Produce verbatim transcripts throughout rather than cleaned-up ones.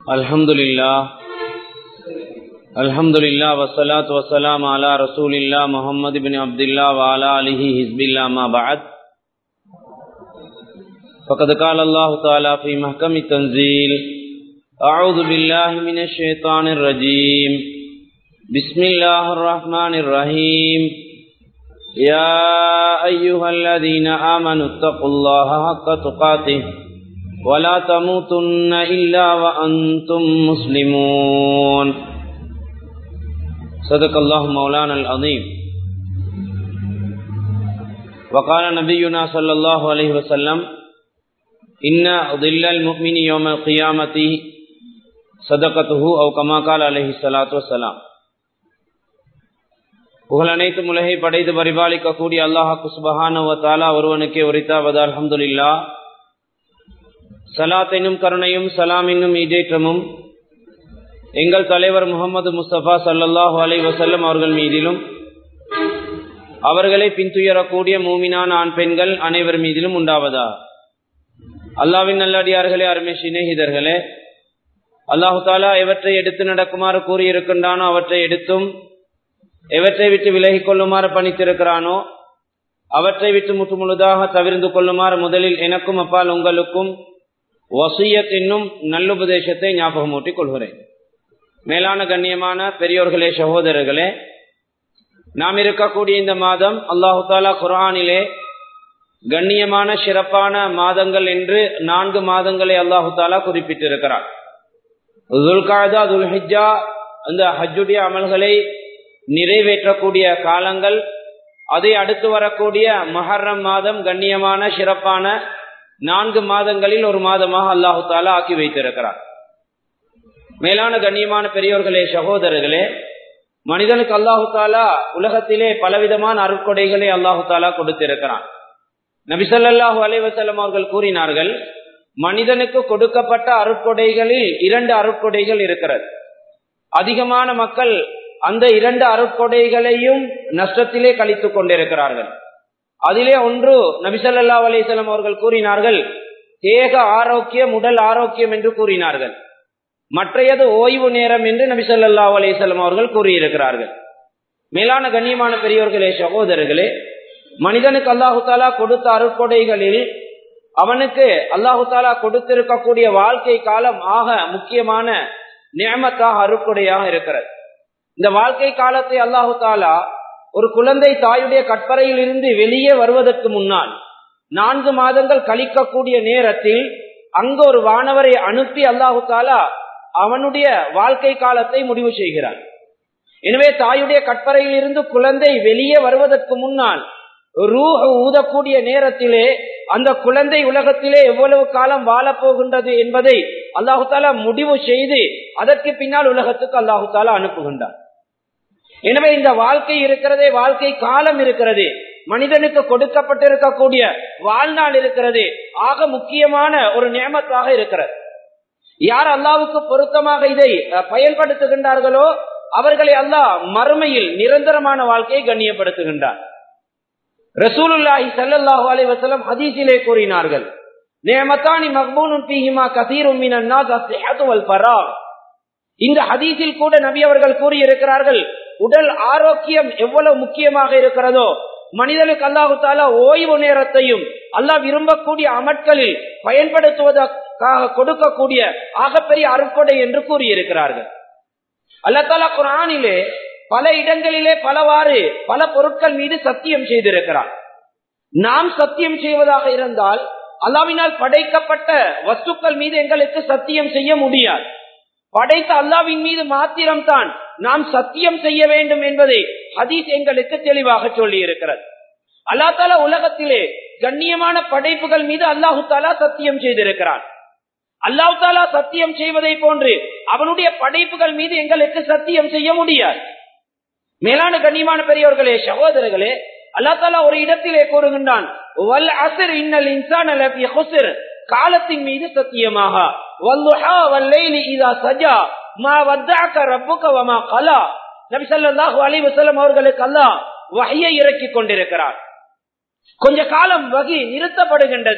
Alhamdulillah, Alhamdulillah, wassalatu wassalamu ala rasulillah Muhammad ibn Abdullah wa ala alihi hizbillah ma ba'd. Faqad qala Allah ta'ala fi mahkami tanzil, a'udhu billahi minash shaitanir rajim, bismillahir rahmanir rahim, ya ayyuhalladhina amanu taqullaha haqqa tuqatih وَلَا تَمُوتُنَّ إِلَّا وَأَنْتُمْ مُسْلِمُونَ. صدق الله مولانا العظيم. وقال نبينا صلى الله عليه وسلم إن ظل المؤمن يوم القيامة صدقته أو كما قال عليه الصلاة والسلام. புகழ் அனைத்தும் உலகை படைத்து பரிபாலிக்க கூடிய அல்லாஹ் சுப்ஹானஹு வ தஆலா ஒருவனுக்கே உரித்தாவது. அல்ஹம்துலில்லாஹ். சலாத் என்னும் கருணையும் சலாம் என்னும் ஈடேற்றமும் எங்கள் தலைவர் முகமது முஸ்தபா ஸல்லல்லாஹு அலைஹி வஸல்லம் அவர்கள் மீதிலும் அவர்களை பின்துயரக்கூடிய மூமினான ஆண் பெண்கள் அனைவர் மீதிலும் உண்டாவதா. அல்லாஹ்வின் நல்லடியார்களே, அருமை சிநேகிதர்களே, அல்லாஹு தாலா எவற்றை எடுத்து நடக்குமாறு கூறியிருக்கின்றானோ அவற்றை எடுத்தும் எவற்றை விட்டு விலகிக் கொள்ளுமாறு பணித்திருக்கிறானோ அவற்றை விட்டு முற்று முழுதாக தவிர்ந்து கொள்ளுமாறு முதலில் எனக்கும் அப்பால் உங்களுக்கும் வசியத் என்னும் நல்லுபதேசத்தை ஞாபகமூட்டிக் கொள்கிறேன். மேலான கண்ணியமான பெரியோர்களே, சகோதரர்களே, நாம் இருக்கக்கூடிய இந்த மாதம் அல்லாஹு தாலா குர்ஆனிலே கண்ணியமான சிறப்பான மாதங்கள் என்று நான்கு மாதங்களை அல்லாஹு தாலா குறிப்பிட்டிருக்கிறார். துல்காதா, துல்ஹிஜ்ஜா, அந்த ஹஜ்ஜுடைய அமல்களை நிறைவேற்றக்கூடிய காலங்கள், அதை அடுத்து வரக்கூடிய முஹர்ரம் மாதம் கண்ணியமான சிறப்பான நான்கு மாதங்களில் ஒரு மாதமாக அல்லாஹு தாலா ஆக்கி வைத்திருக்கிறார். மேலான கண்ணியமான பெரியோர்களே, சகோதரர்களே, மனிதனுக்கு அல்லாஹு தாலா உலகத்திலே பலவிதமான அருட்கொடைகளை அல்லாஹு தாலா கொடுத்திருக்கிறான். நபி ஸல்லல்லாஹு அலைஹி வஸல்லம் அவர்கள் கூறினார்கள், மனிதனுக்கு கொடுக்கப்பட்ட அருட்கொடைகளில் இரண்டு அருட்கொடைகள் இருக்கிறது. அதிகமான மக்கள் அந்த இரண்டு அருட்கொடைகளையும் நஷ்டத்திலே கழித்துக் கொண்டிருக்கிறார்கள். அதிலே ஒன்று நபி ஸல்லல்லாஹு அலைஹி வஸல்லம் அவர்கள் கூறினார்கள், தேக ஆரோக்கியம், உடல் ஆரோக்கியம் என்று கூறினார்கள். மற்றையது ஓய்வு நேரம் என்று நபி ஸல்லல்லாஹு அலைஹி வஸல்லம் அவர்கள் கூறியிருக்கிறார்கள். மேலான கண்ணியமான பெரியோர்களே, சகோதரர்களே, மனிதனுக்கு அல்லாஹு தாலா கொடுத்த அருட்கொடைகளில் அவனுக்கு அல்லாஹு தாலா கொடுத்திருக்கக்கூடிய வாழ்க்கை காலம் ஆக முக்கியமான நிஅமத்தாக அருட்கொடையாக இருக்கிறது. இந்த வாழ்க்கை காலத்தை அல்லாஹு தாலா ஒரு குழந்தை தாயுடைய கற்பறையில் இருந்து வெளியே வருவதற்கு முன்னால் நான்கு மாதங்கள் கழிக்கக்கூடிய நேரத்தில் அங்கு ஒரு வானவரை அனுப்பி அல்லாஹு தாலா அவனுடைய வாழ்க்கை காலத்தை முடிவு செய்கிறார். எனவே தாயுடைய கற்பறையில் இருந்து குழந்தை வெளியே வருவதற்கு முன்னால் ரூஹ் ஊதக்கூடிய நேரத்திலே அந்த குழந்தை உலகத்திலே எவ்வளவு காலம் வாழப்போகின்றது என்பதை அல்லாஹு தாலா முடிவு செய்து அதற்கு பின்னால் உலகத்துக்கு அல்லாஹு தாலா அனுப்புகின்றார். எனவே இந்த வாழ்க்கை இருக்கிறதே, வாழ்க்கை காலம் இருக்கிறது, மனிதனுக்கு கொடுக்கப்பட்டிருக்கக்கூடிய வாழ்நாள் இருக்கிறது, ஆக முக்கியமான ஒரு நியமத்தாக இருக்கிறது. யார் அல்லாஹ்வுக்கு பொருத்தமாக இதை பயன்படுத்துகின்றார்களோ அவர்களை அல்லாஹ் மறுமையில் நிரந்தரமான வாழ்க்கையை கண்ணியப்படுத்துகின்றார். ரசூலுல்லாஹி ஸல்லல்லாஹு அலைஹி வஸல்லம் ஹதீஸிலே கூறினார்கள், நிஅமத்தானி மக்பூனுன் ஃபீஹிமா கஸீருன் மினன் நாஸ் அஸ்ஸிஹத்து வல் ஃபராக். இந்த ஹதீஸில் கூட நபி அவர்கள் கூறி இருக்கிறார்கள், உடல் ஆரோக்கியம் எவ்வளவு முக்கியமாக இருக்கிறதோ மனிதனுக்கு அல்லாஹு தாலா ஓய்வு நேரத்தையும் அல்லாஹ் விரும்பக்கூடிய அமட்களில் பயன்படுத்துவதற்காக கொடுக்கக்கூடிய ஆகப்பெரிய அருட்கொடை என்று கூறியிருக்கிறார்கள். அல்லாஹ் தாலா குர்ஆனிலே பல இடங்களிலே பலவாறு பல பொருட்கள் மீது சத்தியம் செய்திருக்கிறார். நாம் சத்தியம் செய்வதாக இருந்தால் அல்லாஹ்வினால் படைக்கப்பட்ட வஸ்துக்கள் மீது எங்களுக்கு சத்தியம் செய்ய முடியாது. படைத்த அல்லாஹ்வின் மீது மாத்திரம்தான் நாம் சத்தியம் செய்ய வேண்டும் என்பதை ஹதீஸ் எங்களுக்கு தெளிவாக சொல்லி இருக்கிறது. அல்லாஹ் தாலா உலகத்திலே கண்ணியமான படைப்புகள் மீது அல்லாஹு தாலா சத்தியம் செய்திருக்கிறான். அல்லாஹ் தாலா சத்தியம் செய்வதை போன்று அவனுடைய படைப்புகள் மீது எங்களுக்கு சத்தியம் செய்ய முடியாது. மேலான கண்ணியமான பெரியோர்களே, சகோதரர்களே, அல்லாஹ் தாலா ஒரு இடத்திலே கூறுகின்றான், வல் அஸ்ர் இன்னல் இன்சான லஃபீ குஸ்ர், காலத்தின் மீது சத்தியமாக, வல்லுஹா வல்லைலி இதா சஜா மா வத்தஅக ரப்புக வமா கலா. நபி ஸல்லல்லாஹு அலைஹி வஸல்லம் அவர்களுக்கு அல்லாஹ் வஹ்யை இறக்கி கொண்டிருக்கிறார். கொஞ்ச காலம் வஹி நிறுத்தப்படுகின்றது.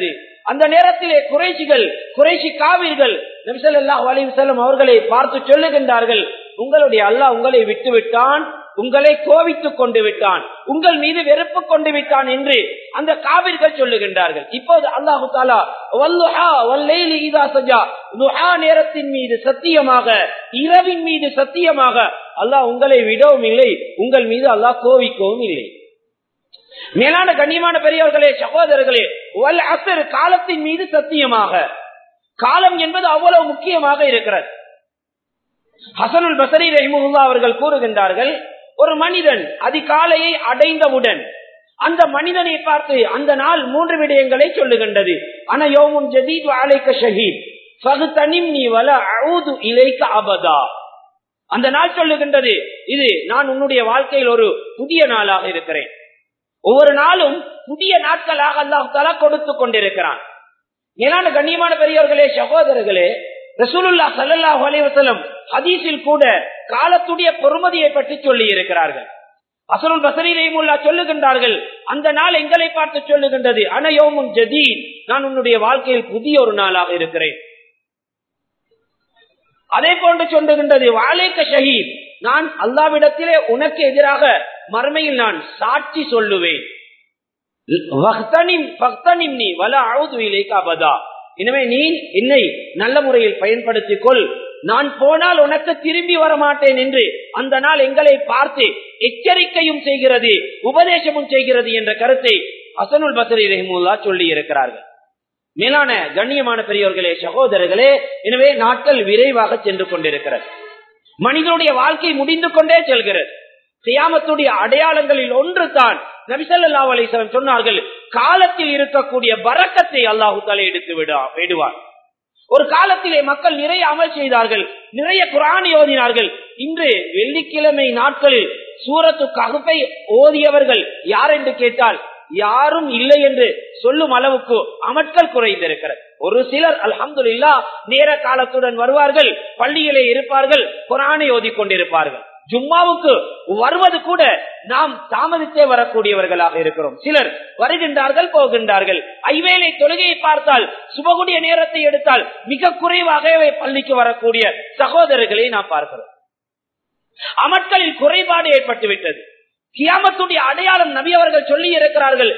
அந்த நேரத்திலே குறைஷிகள் குறைஷி காவிர்கள் நபி ஸல்லல்லாஹு அலைஹி வஸல்லம் அவர்களை பார்த்து சொல்லுகின்றார்கள், உங்களுடைய அல்லாஹ் உங்களை விட்டு விட்டான், உங்களை கோபித்துக் கொண்டு விட்டான், உங்கள் மீது வெறுப்பு கொண்டு விட்டான் என்று அந்த காவிர்கள் சொல்லுகின்றார்கள். இப்போது அல்லாஹு தஆலா வல்லுஹா வல்லைலி இதா சஜா, துஹா நேரத்தின் மீது சத்தியமாக, இரவின் மீது சத்தியமாக அல்லாஹ் உங்களை விடவும் இல்லை, உங்கள் மீது அல்லாஹ் கோபிக்கவும் இல்லை. மேலான கண்ணியமான பெரியவர்களே, சகோதரர்களே, வல் அஸ்ர் காலத்தின் மீது சத்தியமாக, காலம் என்பது அவ்வளவு முக்கியமாக இருக்கிறது. ஹசனுல் பஸரி ரஹிமஹுல்லாஹ் அவர்கள் கூறுகின்றார்கள், ஒரு மனிதன் அதிகாலையை அடைந்தவுடன் அந்த மனிதனை பார்த்து அந்த நாள் மூன்று விடயங்களை சொல்லுகின்றது. அன யௌமுன் ஜதீத் வ அலைக ஷஹீத் ஃபக்தனிம்னி வல அஊது இலைக அபதா. அந்த நாள் சொல்லுகின்றது, இது நான் உன்னுடைய வாழ்க்கையில் ஒரு புதிய நாளாக இருக்கிறேன். ஒவ்வொரு நாளும் புதிய நாட்களாக அல்லாஹ் தஆலா கொடுத்து கொண்டிருக்கிறான். மேலான கண்ணியமான பெரியவர்களே, சகோதரர்களே, ரசூலுல்லாஹ் ஸல்லல்லாஹு அலைஹி வஸல்லம் ஹதீஸில் கூட காலத்துடைய பொறுமதியை பற்றி சொல்லி இருக்கிறார்கள். ஹஸனுல் பஸரி ரஹிமஹுல்லாஹ் சொல்லுகின்றார்கள், அந்த நாள் எங்களை பார்த்து சொல்லுகின்றது, அன யௌமுன் ஜதீத், நான் உன்னுடைய வாழ்க்கையில் புதிய ஒரு நாளாக இருக்கிறேன். அதே போன்று சொல்லுகின்றது, வாலைக்க ஷஹீத், நான் அல்லாஹ்விடத்திலே உனக்கு எதிராக மறுமையில் நான் சாட்சி சொல்லுவேன். எனவே நீ என்னை நல்ல முறையில் பயன்படுத்திக் கொள், நான் போனால் உனக்கு திரும்பி வர மாட்டேன் என்று அந்த நாள் எங்களை பார்த்து எச்சரிக்கையும் செய்கிறது, உபதேசமும் செய்கிறது என்ற கருத்தை ஹஸனுல் பஸரி ரஹிமஹுல்லாஹ் சொல்லி இருக்கிறார்கள். மேலான கண்ணியமான பெரியவர்களே, சகோதரர்களே, எனவே நாட்கள் விரைவாக சென்று கொண்டிருக்கிறது. மனிதனுடைய வாழ்க்கை முடிந்து கொண்டே செல்கிறது. கியாமத்துடைய அடையாளங்களில் ஒன்று தான் நபி ஸல்லல்லாஹு அலைஹி வஸல்லம் சொன்னார்கள், காலத்தில் இருக்கக்கூடிய பரக்கத்தை அல்லாஹ் தஆலா எடுத்து விடுவார். ஒரு காலத்திலே மக்கள் நிறைய அமல் செய்தார்கள், நிறைய குர்ஆன் ஓதினார்கள். இன்று வெள்ளிக்கிழமை நாட்களில் சூரத்து கஹ்ஃபை ஓதியவர்கள் யார் என்று கேட்டால் யாரும் இல்லை என்று சொல்லும் அளவுக்கு அமட்கள் குறைந்திருக்கிறது. ஒரு சிலர் அல்ஹம்துலில்லாஹ் நேர காலத்துடன் வருவார்கள், பள்ளியிலே இருப்பார்கள், குர்ஆனை ஓதிக் கொண்டிருப்பார்கள். ஜும்மாவுக்கு வருவது கூட நாம் தாமதித்தே வரக்கூடியவர்களாக இருக்கிறோம். சிலர் வருகின்றார்கள், போகின்றார்கள். ஐவேளை தொழுகையை பார்த்தால், சுபகுடைய நேரத்தை எடுத்தால் மிக குறைவாகவே பள்ளிக்கு வரக்கூடிய சகோதரர்களை நாம் பார்க்கிறோம். அமட்களில் குறைபாடு ஏற்பட்டு விட்டது. கியாமத்துடைய அடையாளம் நபி அவர்கள் சொல்லி இருக்கிறார்கள்,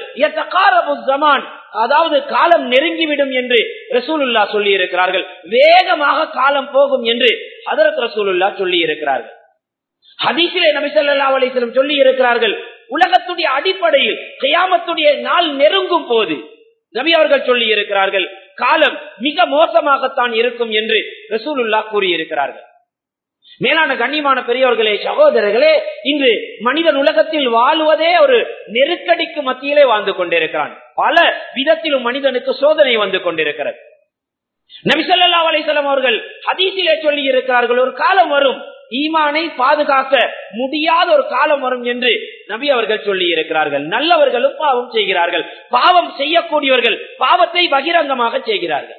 அதாவது காலம் நெருங்கிவிடும் என்று ரசூலுல்லாஹ் சொல்லி இருக்கிறார்கள். வேகமாக காலம் போகும் என்று ஹதரத் ரசூலுல்லாஹ் சொல்லி இருக்கிறார்கள். ஹதீஸிலே நபி ஸல்லல்லாஹு அலைஹி வஸல்லம் சொல்லி இருக்கிறார்கள், உலகத்துடைய அடிப்படையில் கியாமத்துடைய நாள் நெருங்கும் போது நபி அவர்கள் சொல்லி இருக்கிறார்கள், காலம் மிக மோசமாகத்தான் இருக்கும் என்று ரசூலுல்லாஹ் கூறி இருக்கிறார்கள். மேலான கண்ணியமான பெரியவர்களே, சகோதரர்களே, இன்று மனிதன் உலகத்தில் வாழுவதே ஒரு நெருக்கடிக்கு மத்தியிலே வாழ்ந்து கொண்டிருக்கிறான். பல விதத்திலும் மனிதனுக்கு சோதனை வந்து கொண்டிருக்கிறது. நபி ஸல்லல்லாஹு அலைஹி வஸல்லம் அவர்கள் ஹதீஸிலே சொல்லி இருக்கிறார்கள், ஒரு காலம் வரும், ஈமானை பாதுகாக்க முடியாத ஒரு காலம் வரும் என்று நபி அவர்கள் சொல்லி இருக்கிறார்கள். நல்லவர்களும் பாவம் செய்கிறார்கள், பாவம் செய்யக்கூடியவர்கள் பாவத்தை பகிரங்கமாக செய்கிறார்கள்.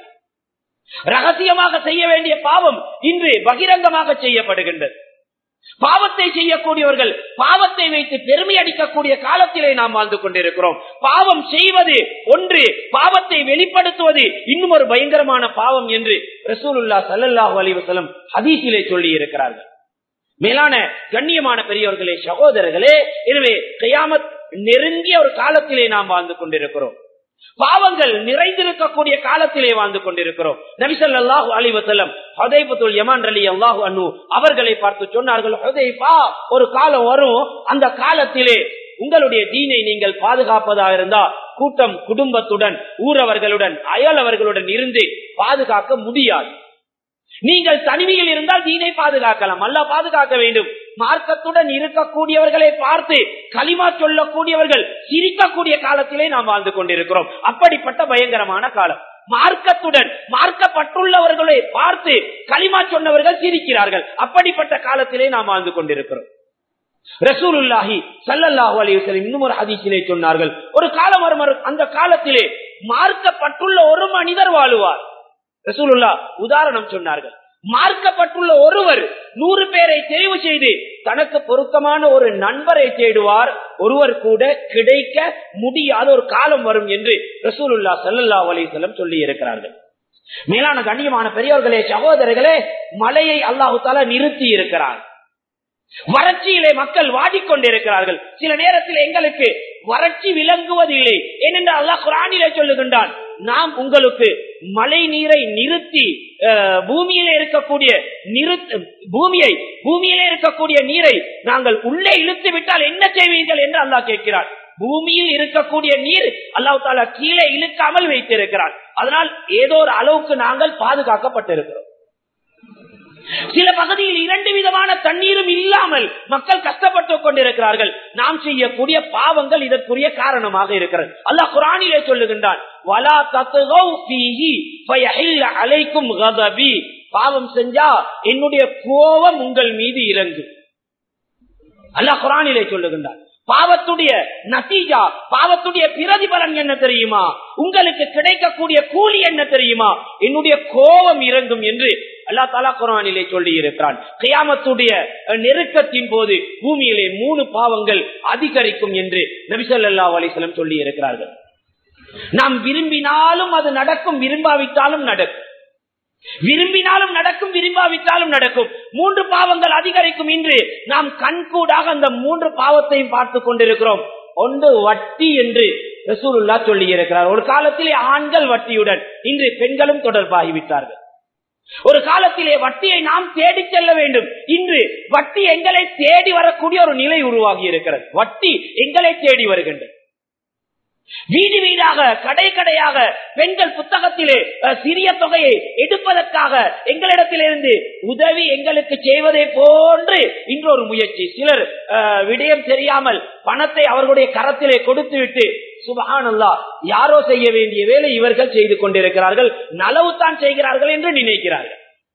ரகசியமாக செய்ய வேண்டிய பாவம் இன்று பகிரங்கமாக செய்யப்படுகின்றது. பாவத்தை செய்யக்கூடியவர்கள் பாவத்தை வைத்து பெருமை அடிக்கக்கூடிய காலத்திலே நாம் வாழ்ந்து கொண்டிருக்கிறோம். பாவம் செய்வது ஒன்று, பாவத்தை வெளிப்படுத்துவது இன்னும் ஒரு பயங்கரமான பாவம் என்று ரசூலுல்லாஹ் ஸல்லல்லாஹு அலைஹி வஸல்லம் ஹதீஸிலே சொல்லி இருக்கிறார்கள். மேலான கண்ணியமான பெரியவர்களே, சகோதரர்களே, எனவே கியாமத் நெருங்கிய ஒரு காலத்திலே நாம் வாழ்ந்து கொண்டிருக்கிறோம். பாவங்கள் நிறைந்திருக்கக்கூடிய காலத்திலே வாழ்ந்து கொண்டிருக்கிறோம். நபி ஸல்லல்லாஹு அலைஹி வஸல்லம் ஹுதைபத்துல் யமான் ரலியல்லாஹு அன்ஹு அவர்களை பார்த்து சொன்னார்கள், ஹுதைபா, ஒரு காலம் வரும், அந்த காலத்திலே உங்களுடைய தீனை நீங்கள் பாதுகாப்பதாக இருந்தா கூட்டம் குடும்பத்துடன் ஊரவர்களுடன் அயலவர்களுடன் இருந்து பாதுகாக்க முடியாது. நீங்கள் தனிமையில் இருந்தால் தீனை பாதுகாக்கலாம், அல்லாஹ் பாதுகாக்க வேண்டும். மார்க்கத்துடன் இருக்கக்கூடியவர்களை பார்த்து கலிமா சொல்லக்கூடியவர்கள் சிரிக்கக்கூடிய காலத்திலே நாம் வாழ்ந்து கொண்டிருக்கிறோம். அப்படிப்பட்ட பயங்கரமான காலம். மார்க்கத்துடன் மார்க்கப்பட்டுள்ளவர்களை பார்த்து கலிமா சொன்னவர்கள் சிரிக்கிறார்கள். அப்படிப்பட்ட காலத்திலே நாம் வாழ்ந்து கொண்டிருக்கிறோம். ரசூலுல்லாஹி ஸல்லல்லாஹு அலைஹி வஸல்லம் இன்னும் ஒரு ஹதீஸிலே சொன்னார்கள், ஒரு காலம் வரும், அந்த காலத்திலே மார்க்கப்பட்டுள்ள ஒரு மனிதர் வாழுவார். ரசூலுல்லாஹ் உதாரணம் சொன்னார்கள், மார்க்கப்பட்டுள்ள ஒருவர் நூறு பேரை தெரிவு செய்து தனக்கு பொருத்தமான ஒரு நண்பரை தேடுவார், ஒருவர் கூட கிடைக்க முடியாத ஒரு காலம் வரும் என்று ரசூலுல்லாஹ் ஸல்லல்லாஹு அலைஹி வஸல்லம் சொல்லி இருக்கிறார்கள். மேலான கண்ணியமான பெரியோர்களே, சகோதரர்களே, மழையை அல்லாஹு தஆலா நிறுத்தி இருக்கிறார். வறட்சியிலே மக்கள் வாடிக்கொண்டிருக்கிறார்கள். சில நேரத்தில் எங்களுக்கு வறட்சி விளங்குவதில்லை. ஏனென்றால் அல்லாஹ் குர்ஆனிலே சொல்லுகின்றான், நாம் உங்களுக்கு மழை நீரை நிறுத்தி பூமியிலே இருக்கக்கூடிய பூமியை பூமியிலே இருக்கக்கூடிய நீரை நாங்கள் உள்ளே இழுத்து விட்டால் என்ன செய்வீர்கள் என்று அல்லாஹ் கேட்கிறார். பூமியில் இருக்கக்கூடிய நீர் அல்லாஹ் தஆலா கீழே இழுக்காமல் வைத்திருக்கிறார். அதனால் ஏதோ ஒரு அளவுக்கு நாங்கள் பாதுகாக்கப்பட்டிருக்கிறோம். சில பகுதியில் இரண்டு விதமான தண்ணீரும் இல்லாமல் மக்கள் கஷ்டப்பட்டுக் கொண்டிருக்கிறார்கள். நாம் செய்யக்கூடிய பாவங்கள் இதற்குரிய காரணமாக இருக்கிறது. அல்லாஹ் குர்ஆனிலே சொல்லுகின்றான், வலா தத்கவ் ஃபீஹி ஃபயஹில் அலைக்கும் கதபி. பாவம் செஞ்சா என்னுடைய கோபம் உங்கள் மீது இறங்கும். அல்லாஹ் குர்ஆனிலே சொல்லுகின்றான். பாவத்துடைய நதீஜா, பாவத்துடைய பிரதிபலன் என்ன தெரியுமா? உங்களுக்கு கிடைக்கக்கூடிய கூலி என்ன தெரியுமா? என்னுடைய கோபம் இறங்கும் என்று அல்லாஹ் தஆலா குர்ஆனிலே சொல்லி இருக்கிறான். கியாமத்துடைய நெருக்கத்தின் போது பூமியிலே மூணு பாவங்கள் அதிகரிக்கும் என்று நபி ஸல்லல்லாஹு அலைஹி வஸல்லம் சொல்லி இருக்கிறார்கள். நாம் விரும்பினாலும் அது நடக்கும், விரும்பாவிட்டாலும் நடக்கும். விரும்பினாலும் நடக்கும், விரும்பாவிட்டாலும் நடக்கும். மூன்று பாவங்கள் அதிகரிக்கும். இன்று நாம் கண்கூடாக அந்த மூன்று பாவத்தையும் பார்த்து கொண்டிருக்கிறோம். ஒன்று வட்டி என்று ரசூலுல்லாஹ் சொல்லி இருக்கிறார். ஒரு காலத்திலே ஆண்கள் வட்டியுடன், இன்று பெண்களும் தொடர்பாகிவிட்டார்கள். ஒரு காலத்திலே வட்டியை நாம் தேடி செல்ல வேண்டும். இன்று வட்டி எங்களை தேடி வரக்கூடிய ஒரு நிலை உருவாகி இருக்கிறது. வட்டி எங்களை தேடி வருகின்றது. வீடு வீடாக, கடை கடையாக பெண்கள் புத்தகத்திலே சிறிய தொகையை எடுப்பதற்காக எங்களிடத்திலிருந்து உதவி எங்களுக்கு செய்வதை போன்று இன்றொரு முயற்சி. சிலர் விடயம் தெரியாமல் பணத்தை அவர்களுடைய கரத்திலே கொடுத்துவிட்டு, சுப்ஹானல்லாஹ், யாரோ செய்ய வேண்டிய வேலை இவர்கள் செய்து கொண்டிருக்கிறார்கள், நலவுத்தான் செய்கிறார்கள் என்று நினைக்கிறார்கள்.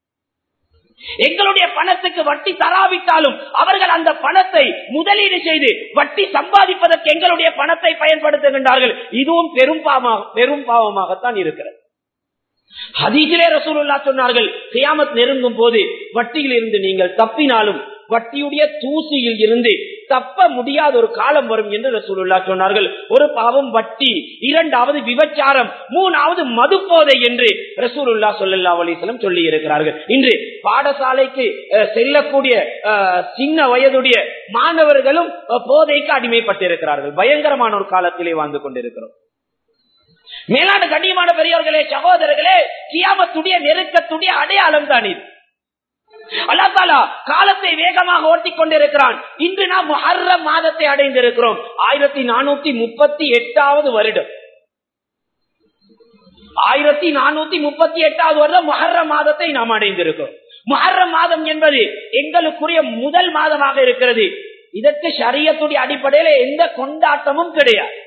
எங்களுடைய பணத்துக்கு வட்டி தராவிட்டாலும் அவர்கள் அந்த பணத்தை முதலீடு செய்து வட்டி சம்பாதிப்பதற்கு எங்களுடைய பணத்தை பயன்படுத்துகின்றார்கள். இதுவும் பெரும் பாவமாக பெரும் பாவமாகத்தான் இருக்கிறது. ஹதீஸிலே ரசூலுல்லாஹ் சொன்னார்கள், கியாமத் நெருங்கும் போது வட்டியில் இருந்து நீங்கள் தப்பினாலும் வட்டியுடைய தூசியில் இருந்து தப்ப முடியாத ஒரு காலம் வரும் என்று ரசூலுல்லாஹ் சொன்னார்கள். ஒரு பாவம் வட்டி, இரண்டாவது விபச்சாரம், மூணாவது மது போதை என்று ரசூலுல்லாஹ் ஸல்லல்லாஹு அலைஹி வஸல்லம் சொல்லி இருக்கிறார்கள். இன்று பாடசாலைக்கு செல்லக்கூடிய சின்ன வயதுடைய மாணவர்களும் போதைக்கு அடிமைப்பட்டிருக்கிறார்கள். பயங்கரமான ஒரு காலத்திலே வாழ்ந்து கொண்டிருக்கிறோம். மேலான கண்ணியமான பெரியவர்களே, சகோதரர்களே, கியாமத்துடைய நெருக்கத்துடைய அடையாளம் தான் இது. அல்லாஹ் தஆலா காலத்தை வேகமாக ஓட்டிக் கொண்டிருக்கிறான். இன்று நாம் முஹர்ரம் மாதத்தை அடைந்திருக்கிறோம். ஆயிரத்தி நானூத்தி முப்பத்தி எட்டாவது வருடம் ஆயிரத்தி நானூத்தி முப்பத்தி எட்டாவது வருடம் முஹர்ரம் மாதத்தை நாம் அடைந்திருக்கிறோம். முஹர்ரம் மாதம் என்பது எங்களுக்குரிய முதல் மாதமாக இருக்கிறது. இதற்கு ஷரியத்துடைய அடிப்படையில எந்த கொண்டாட்டமும் கிடையாது.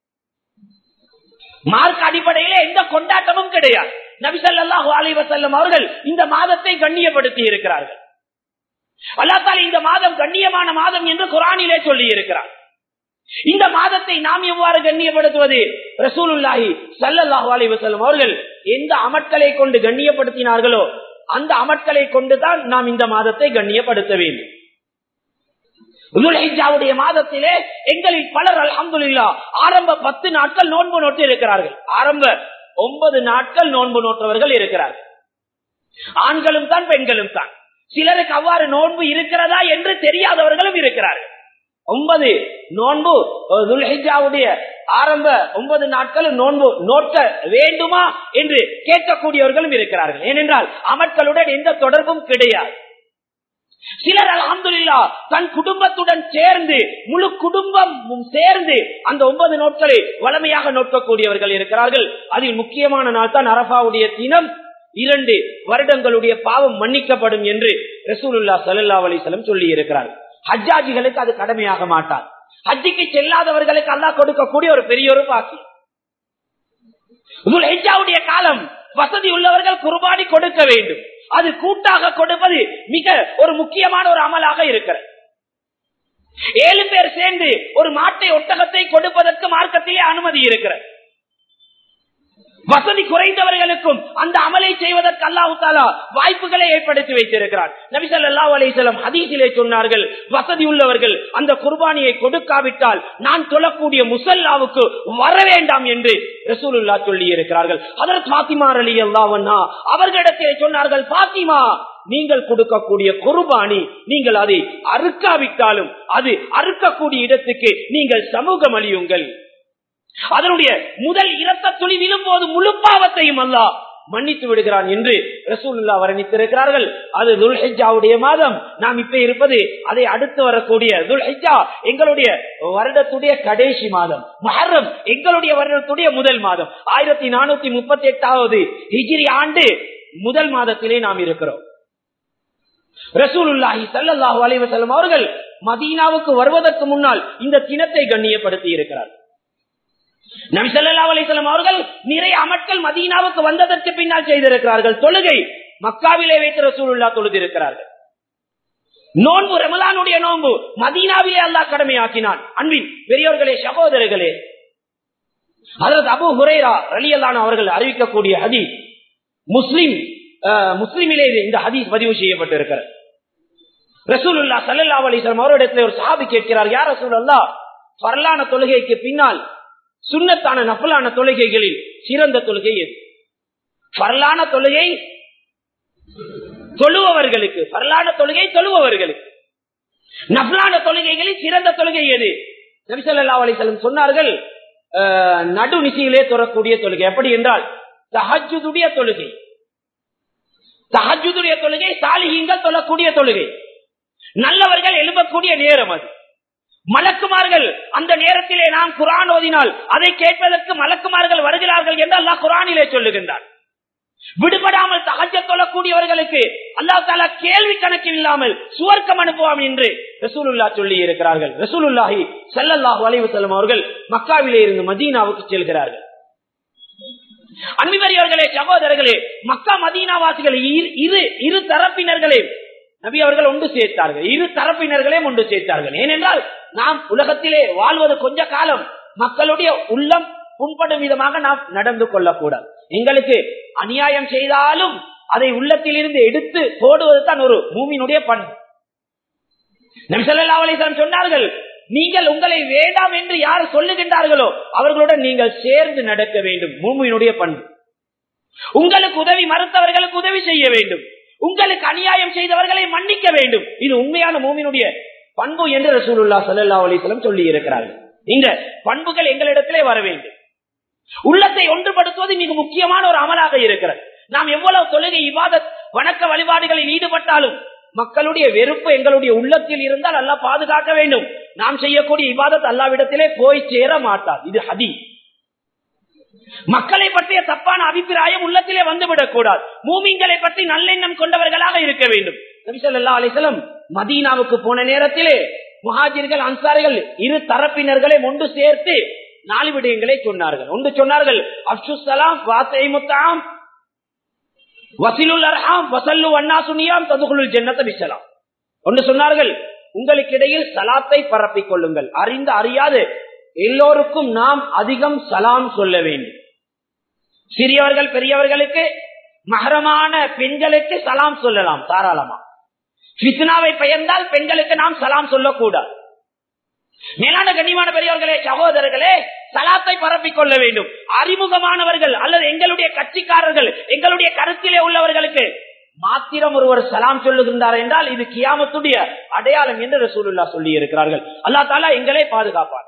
மார்க் அடிப்படையில எந்த கொண்டாட்டமும் கிடையாது. நபி ஸல்லல்லாஹு அலைஹி வஸல்லம் அவர்கள் இந்த மாதத்தை கண்ணியப்படுத்தி இருக்கிறார்கள். அல்லாஹ் தஆலா இந்த மாதம் கண்ணியமான மாதம் என்று குர்ஆனிலே சொல்லி இருக்கிறார். இந்த மாதத்தை நாம் எவ்வாறு கண்ணியப்படுத்துவது? ரசூலுல்லாஹி ஸல்லல்லாஹு அலைஹி வஸல்லம் அவர்கள் எந்த அமல்களை கொண்டு கண்ணியப்படுத்தினார்களோ அந்த அமல்களை கொண்டுதான் நாம் இந்த மாதத்தை கண்ணியப்படுத்த வேண்டும். துல்ஹிஜ்ஜாவுடைய மாதத்திலே எங்களில் பலர் அல்ஹம்துலில்லாஹ் ஆரம்ப பத்து நாட்கள் நோன்பு நோட்டு இருக்கிறார்கள். ஆரம்ப ஒன்பது நாட்கள் நோன்பு நோற்றவர்கள் இருக்கிறார்கள். ஆண்களும் தான், பெண்களும் தான். சிலருக்கு அவ்வாறு நோன்பு இருக்கிறதா என்று தெரியாதவர்களும் இருக்கிறார்கள். ஒன்பது நோன்பு துல்ஹிஜ்ஜாவுடைய ஆரம்ப ஒன்பது நாட்கள் நோன்பு நோக்க வேண்டுமா என்று கேட்கக்கூடியவர்களும் இருக்கிறார்கள். ஏனென்றால் அமல்களுடன் எந்த தொடர்பும் கிடையாது. சிலர் அல்ஹம்துலில்லாஹ் தன் குடும்பத்துடன் சேர்ந்து, முழு குடும்பம் சேர்ந்து அந்த ஒன்பது நாட்களை வளமையாக நோக்கக்கூடியவர்கள் இருக்கிறார்கள். அதில் முக்கியமான நாள் தான் அரஃபாவுடைய தினம். இரண்டு வருடங்களுடைய பாவம் மன்னிக்கப்படும் என்று ரசூலுல்லாஹ் ஸல்லல்லாஹு அலைஹி வஸல்லம் சொல்லி இருக்கிறார். ஹஜ்ஜாஜிகளுக்கு அது கடமையாக மாட்டார். ஹஜ்ஜுக்கு செல்லாதவர்களுக்கு அல்லாஹ் கொடுக்கக்கூடிய ஒரு பெரிய ஒரு பாக்கியம். துல்ஹிஜ்ஜாவுடைய காலம், வசதி உள்ளவர்கள் குர்பானி கொடுக்க வேண்டும். அது கூட்டாக கொடுப்பது மிக ஒரு முக்கியமான ஒரு அமலாக இருக்கிறது. ஏழு பேர் சேர்ந்து ஒரு மாட்டை ஒட்டகத்தை கொடுப்பதற்கு மார்க்கத்திலே அனுமதி இருக்கிறது. வசதி குறைந்தவர்களுக்கும் அந்த அமலை செய்வதற்கு அல்லாஹ் தஆலா வாய்ப்புகளை ஏற்படுத்தி வைத்திருக்கிறார். நபி ஸல்லல்லாஹு அலைஹி வஸல்லம் ஹதீஸிலே சொன்னார்கள், வசதி உள்ளவர்கள் அந்த குர்பானியை கொடுக்காவிட்டால் நான் தொழக்கூடிய முஸல்லாவுக்கு வர வேண்டாம் என்று ரசூலுல்லாஹ் சொல்லி இருக்கிறார்கள். ஹஜ்ரத் ஃபாத்திமா ரலியல்லாஹு அன்ஹா அவர்களிடத்தில் சொன்னார்கள், ஃபாத்திமா, நீங்கள் கொடுக்கக்கூடிய குர்பானி நீங்கள் அதை அறுக்காவிட்டாலும் அது அறுக்கக்கூடிய இடத்துக்கு நீங்கள் சமூகம் அளியுங்கள். அதனுடைய முதல் இரத்த துளி விழும் போது முழு பாவத்தையும் அல்லாஹ் மன்னித்து விடுகிறான் என்று ரசூலுல்லாஹ் வர்ணித்திருக்கிறார்கள். அது துல்ஹிஜ்ஜாவுடைய மாதம். நாம் இப்ப இருப்பது அதை அடுத்து வரக்கூடிய துல்ஹிஜ்ஜா எங்களுடைய வருடத்துடைய கடைசி மாதம். முஹர்ரம் எங்களுடைய வருடத்துடைய முதல் மாதம். ஆயிரத்தி நானூத்தி முப்பத்தி எட்டாவது ஹிஜ்ரி ஆண்டு முதல் மாதத்திலே நாம் இருக்கிறோம். ரசூலுல்லாஹி ஸல்லல்லாஹு அலைஹி வஸல்லம் அவர்கள் மதீனாவுக்கு வருவதற்கு முன்னால் இந்த தினத்தை கண்ணியப்படுத்தி இருக்கிறார். நபி ஸல்லல்லாஹு அலைஹி வஸல்லம் அவர்கள் நிறைய அமல்கள் மதீனாவுக்கு வந்ததற்கு பின்னால் செய்திருக்கிறார்கள். தொழுகை மக்காவிலே வைத்து ரசூலுல்லாஹ் தொழுதிருக்கிறார்கள். நோன்பு, ரமலானுடைய நோன்பு மதீனாவிலே அல்லாஹ் கடமையாக்கினான். அன்பின் பெரியோர்களே, சகோதரர்களே, ஹஜ்ரத் அபூ ஹுரைரா ரலியல்லாஹு அன்ஹு அவர்கள் அறிவிக்கக்கூடிய ஹதீஸ் முஸ்லிம் முஸ்லிமிலே இந்த ஹதீஸ் பதிவு செய்யப்பட்டிருக்கிறது. ரசூலுல்லாஹ் ஸல்லல்லாஹு அலைஹி வஸல்லம் அவரிடத்தில் ஒரு சஹாபி கேட்கிறார், யா ரசூலல்லாஹ், ஃபர்லான தொழுகைக்கு பின்னால் சுன்னத்தான நஃபிலான தொழுகைகளில் சிறந்த தொழுகை எது? ஃபர்லான தொழுகை தொழுபவர்களுக்கு, ஃபர்லான தொழுகை தொழுபவர்களுக்கு, நஃபிலான தொழுகைகளில் சிறந்த தொழுகை எது? நபி ஸல்லல்லாஹு அலைஹி வஸல்லம் சொன்னார்கள், நடு நிசியிலே தொழக்கூடிய தொழுகை. எப்படி என்றால் தஹஜ்ஜுடைய தொழுகை. தஹஜ்ஜுடைய தொழுகை சாலிஹீன்கள் தொழக்கூடிய தொழுகை, நல்லவர்கள் எழும்பக்கூடிய நேரம் அது. மலக்குமார்கள் அந்த நேரத்திலே நாம் குர்ஆன் ஓதினால் அதை கேட்பதற்கு மலக்குமார்கள் வருகிறார்கள் என்று அல்லாஹ் குர்ஆனிலே சொல்லுகின்றார். விடுபடாமல் தஹஜ்ஜத் தொழக்கூடியவர்களுக்கு அல்லாஹ் தஆலா கேள்வி கணக்கில் இல்லாமல் சுவர்க்கம் அனுப்புவான் என்று ரசூலுல்லாஹ் சொல்லி இருக்கிறார்கள். ரசூலுல்லாஹி ஸல்லல்லாஹு அலைஹி வஸல்லம் அவர்கள் மக்காவிலே இருந்து மதீனாவுக்கு செல்கிறார்கள். அன்பிற்குரியவர்களே, சகோதரர்களே, மக்கா மதீனா வாசிகள் இரு இரு தரப்பினர்களே நபி அவர்கள் ஒன்று சேர்த்தார்கள். இரு தரப்பினர்களே ஒன்று சேர்த்தார்கள். ஏனென்றால் நாம் உலகத்திலே வாழ்வது கொஞ்ச காலம், மக்களுடைய உள்ளம் புண்படும் விதமாக நாம் நடந்து கொள்ளக்கூடாது. எங்களுக்கு அநியாயம் செய்தாலும் அதை உள்ளத்திலிருந்து எடுத்து போடுவது தான் ஒரு மூமினுடைய பண்பு. நபி ஸல்லல்லாஹு அலைஹி வஸல்லம் சொன்னார்கள், நீங்கள் உங்களை வேண்டாம் என்று யார் சொல்லுகின்றார்களோ அவர்களுடன் நீங்கள் சேர்ந்து நடக்க வேண்டும். மூமினுடைய பண்பு. உங்களுக்கு உதவி மறுத்தவர்களுக்கு உதவி செய்ய வேண்டும். உங்களுக்கு அநியாயம் செய்தவர்களை மன்னிக்க வேண்டும். இது உண்மையான மூமினுடைய பண்பு என்று ரசூலுல்லாஹ் ஸல்லல்லாஹு அலைஹி வஸல்லம் சொல்லி இருக்கிறார்கள். இந்த பண்புகள் எங்களிடத்திலே வர வேண்டும். உள்ளத்தை ஒன்றுபடுத்துவது மிக முக்கியமான ஒரு அமலாக இருக்கிறது. நாம் எவ்வளவு தொழுகை, இபாதத், வணக்க வழிபாடுகளில் ஈடுபட்டாலும் மக்களுடைய வெறுப்பு எங்களுடைய உள்ளத்தில் இருந்தால் அல்லாஹ் பாதுகாக்க வேண்டும். நாம் செய்யக்கூடிய இபாதத் அல்லாஹ்விடத்திலே போய் சேர மாட்டார். இது ஹதீஸ். மக்களை பற்றிய தப்பான அபிப்பிராயம் உள்ளத்திலே வந்துவிடக் கூடாது. மூமின்களை பற்றி நல்லெண்ணம் கொண்டவர்களாக இருக்க வேண்டும். நபி ஸல்லல்லாஹு அலைஹி வஸல்லம் மதீனாவுக்கு போன நேரத்திலே முஹாஜிர்கள், அன்சாரிகள் இரு தரப்பினர்களை ஒன்று சேர்த்து நாலு விடயங்களை சொன்னார்கள். ஒன்று சொன்னார்கள், அஃஷுஸ் ஸலாம் வஅத்இமுத் தஆம் வஸிலுல் அர்ஹாம் வஸல்லு வன்னாசு நியாம் ததுகுலுல் ஜன்னத பிஸலாம். ஒன்று சொன்னார்கள், உங்களுக்கு இடையில் சலாத்தை பரப்பிக் கொள்ளுங்கள். அறிந்து அறியாது எல்லோருக்கும் நாம் அதிகம் சலாம் சொல்ல வேண்டும். சிறியவர்கள் பெரியவர்களுக்கு, மஹரமான பெண்களுக்கு சலாம் சொல்லலாம் தாராளமா. ஃபித்னாவை பெயர்ந்தால் பெண்களுக்கு நாம் சலாம் சொல்லக்கூடாது. மேலான கண்ணியமான பெரியவர்களே, சகோதரர்களே, சலாத்தை பரப்பிக் கொள்ள வேண்டும். அறிமுகமானவர்கள் அல்லது எங்களுடைய கட்சிக்காரர்கள், எங்களுடைய கருத்திலே உள்ளவர்களுக்கு மாத்திரம் ஒருவர் சலாம் சொல்லுகின்றார் என்றால் இது கியாமத்துடைய அடையாளம் என்று ரசூலுல்லாஹ் சொல்லி இருக்கிறார்கள். அல்லாஹ் தஆலா எங்களை பாதுகாப்பார்.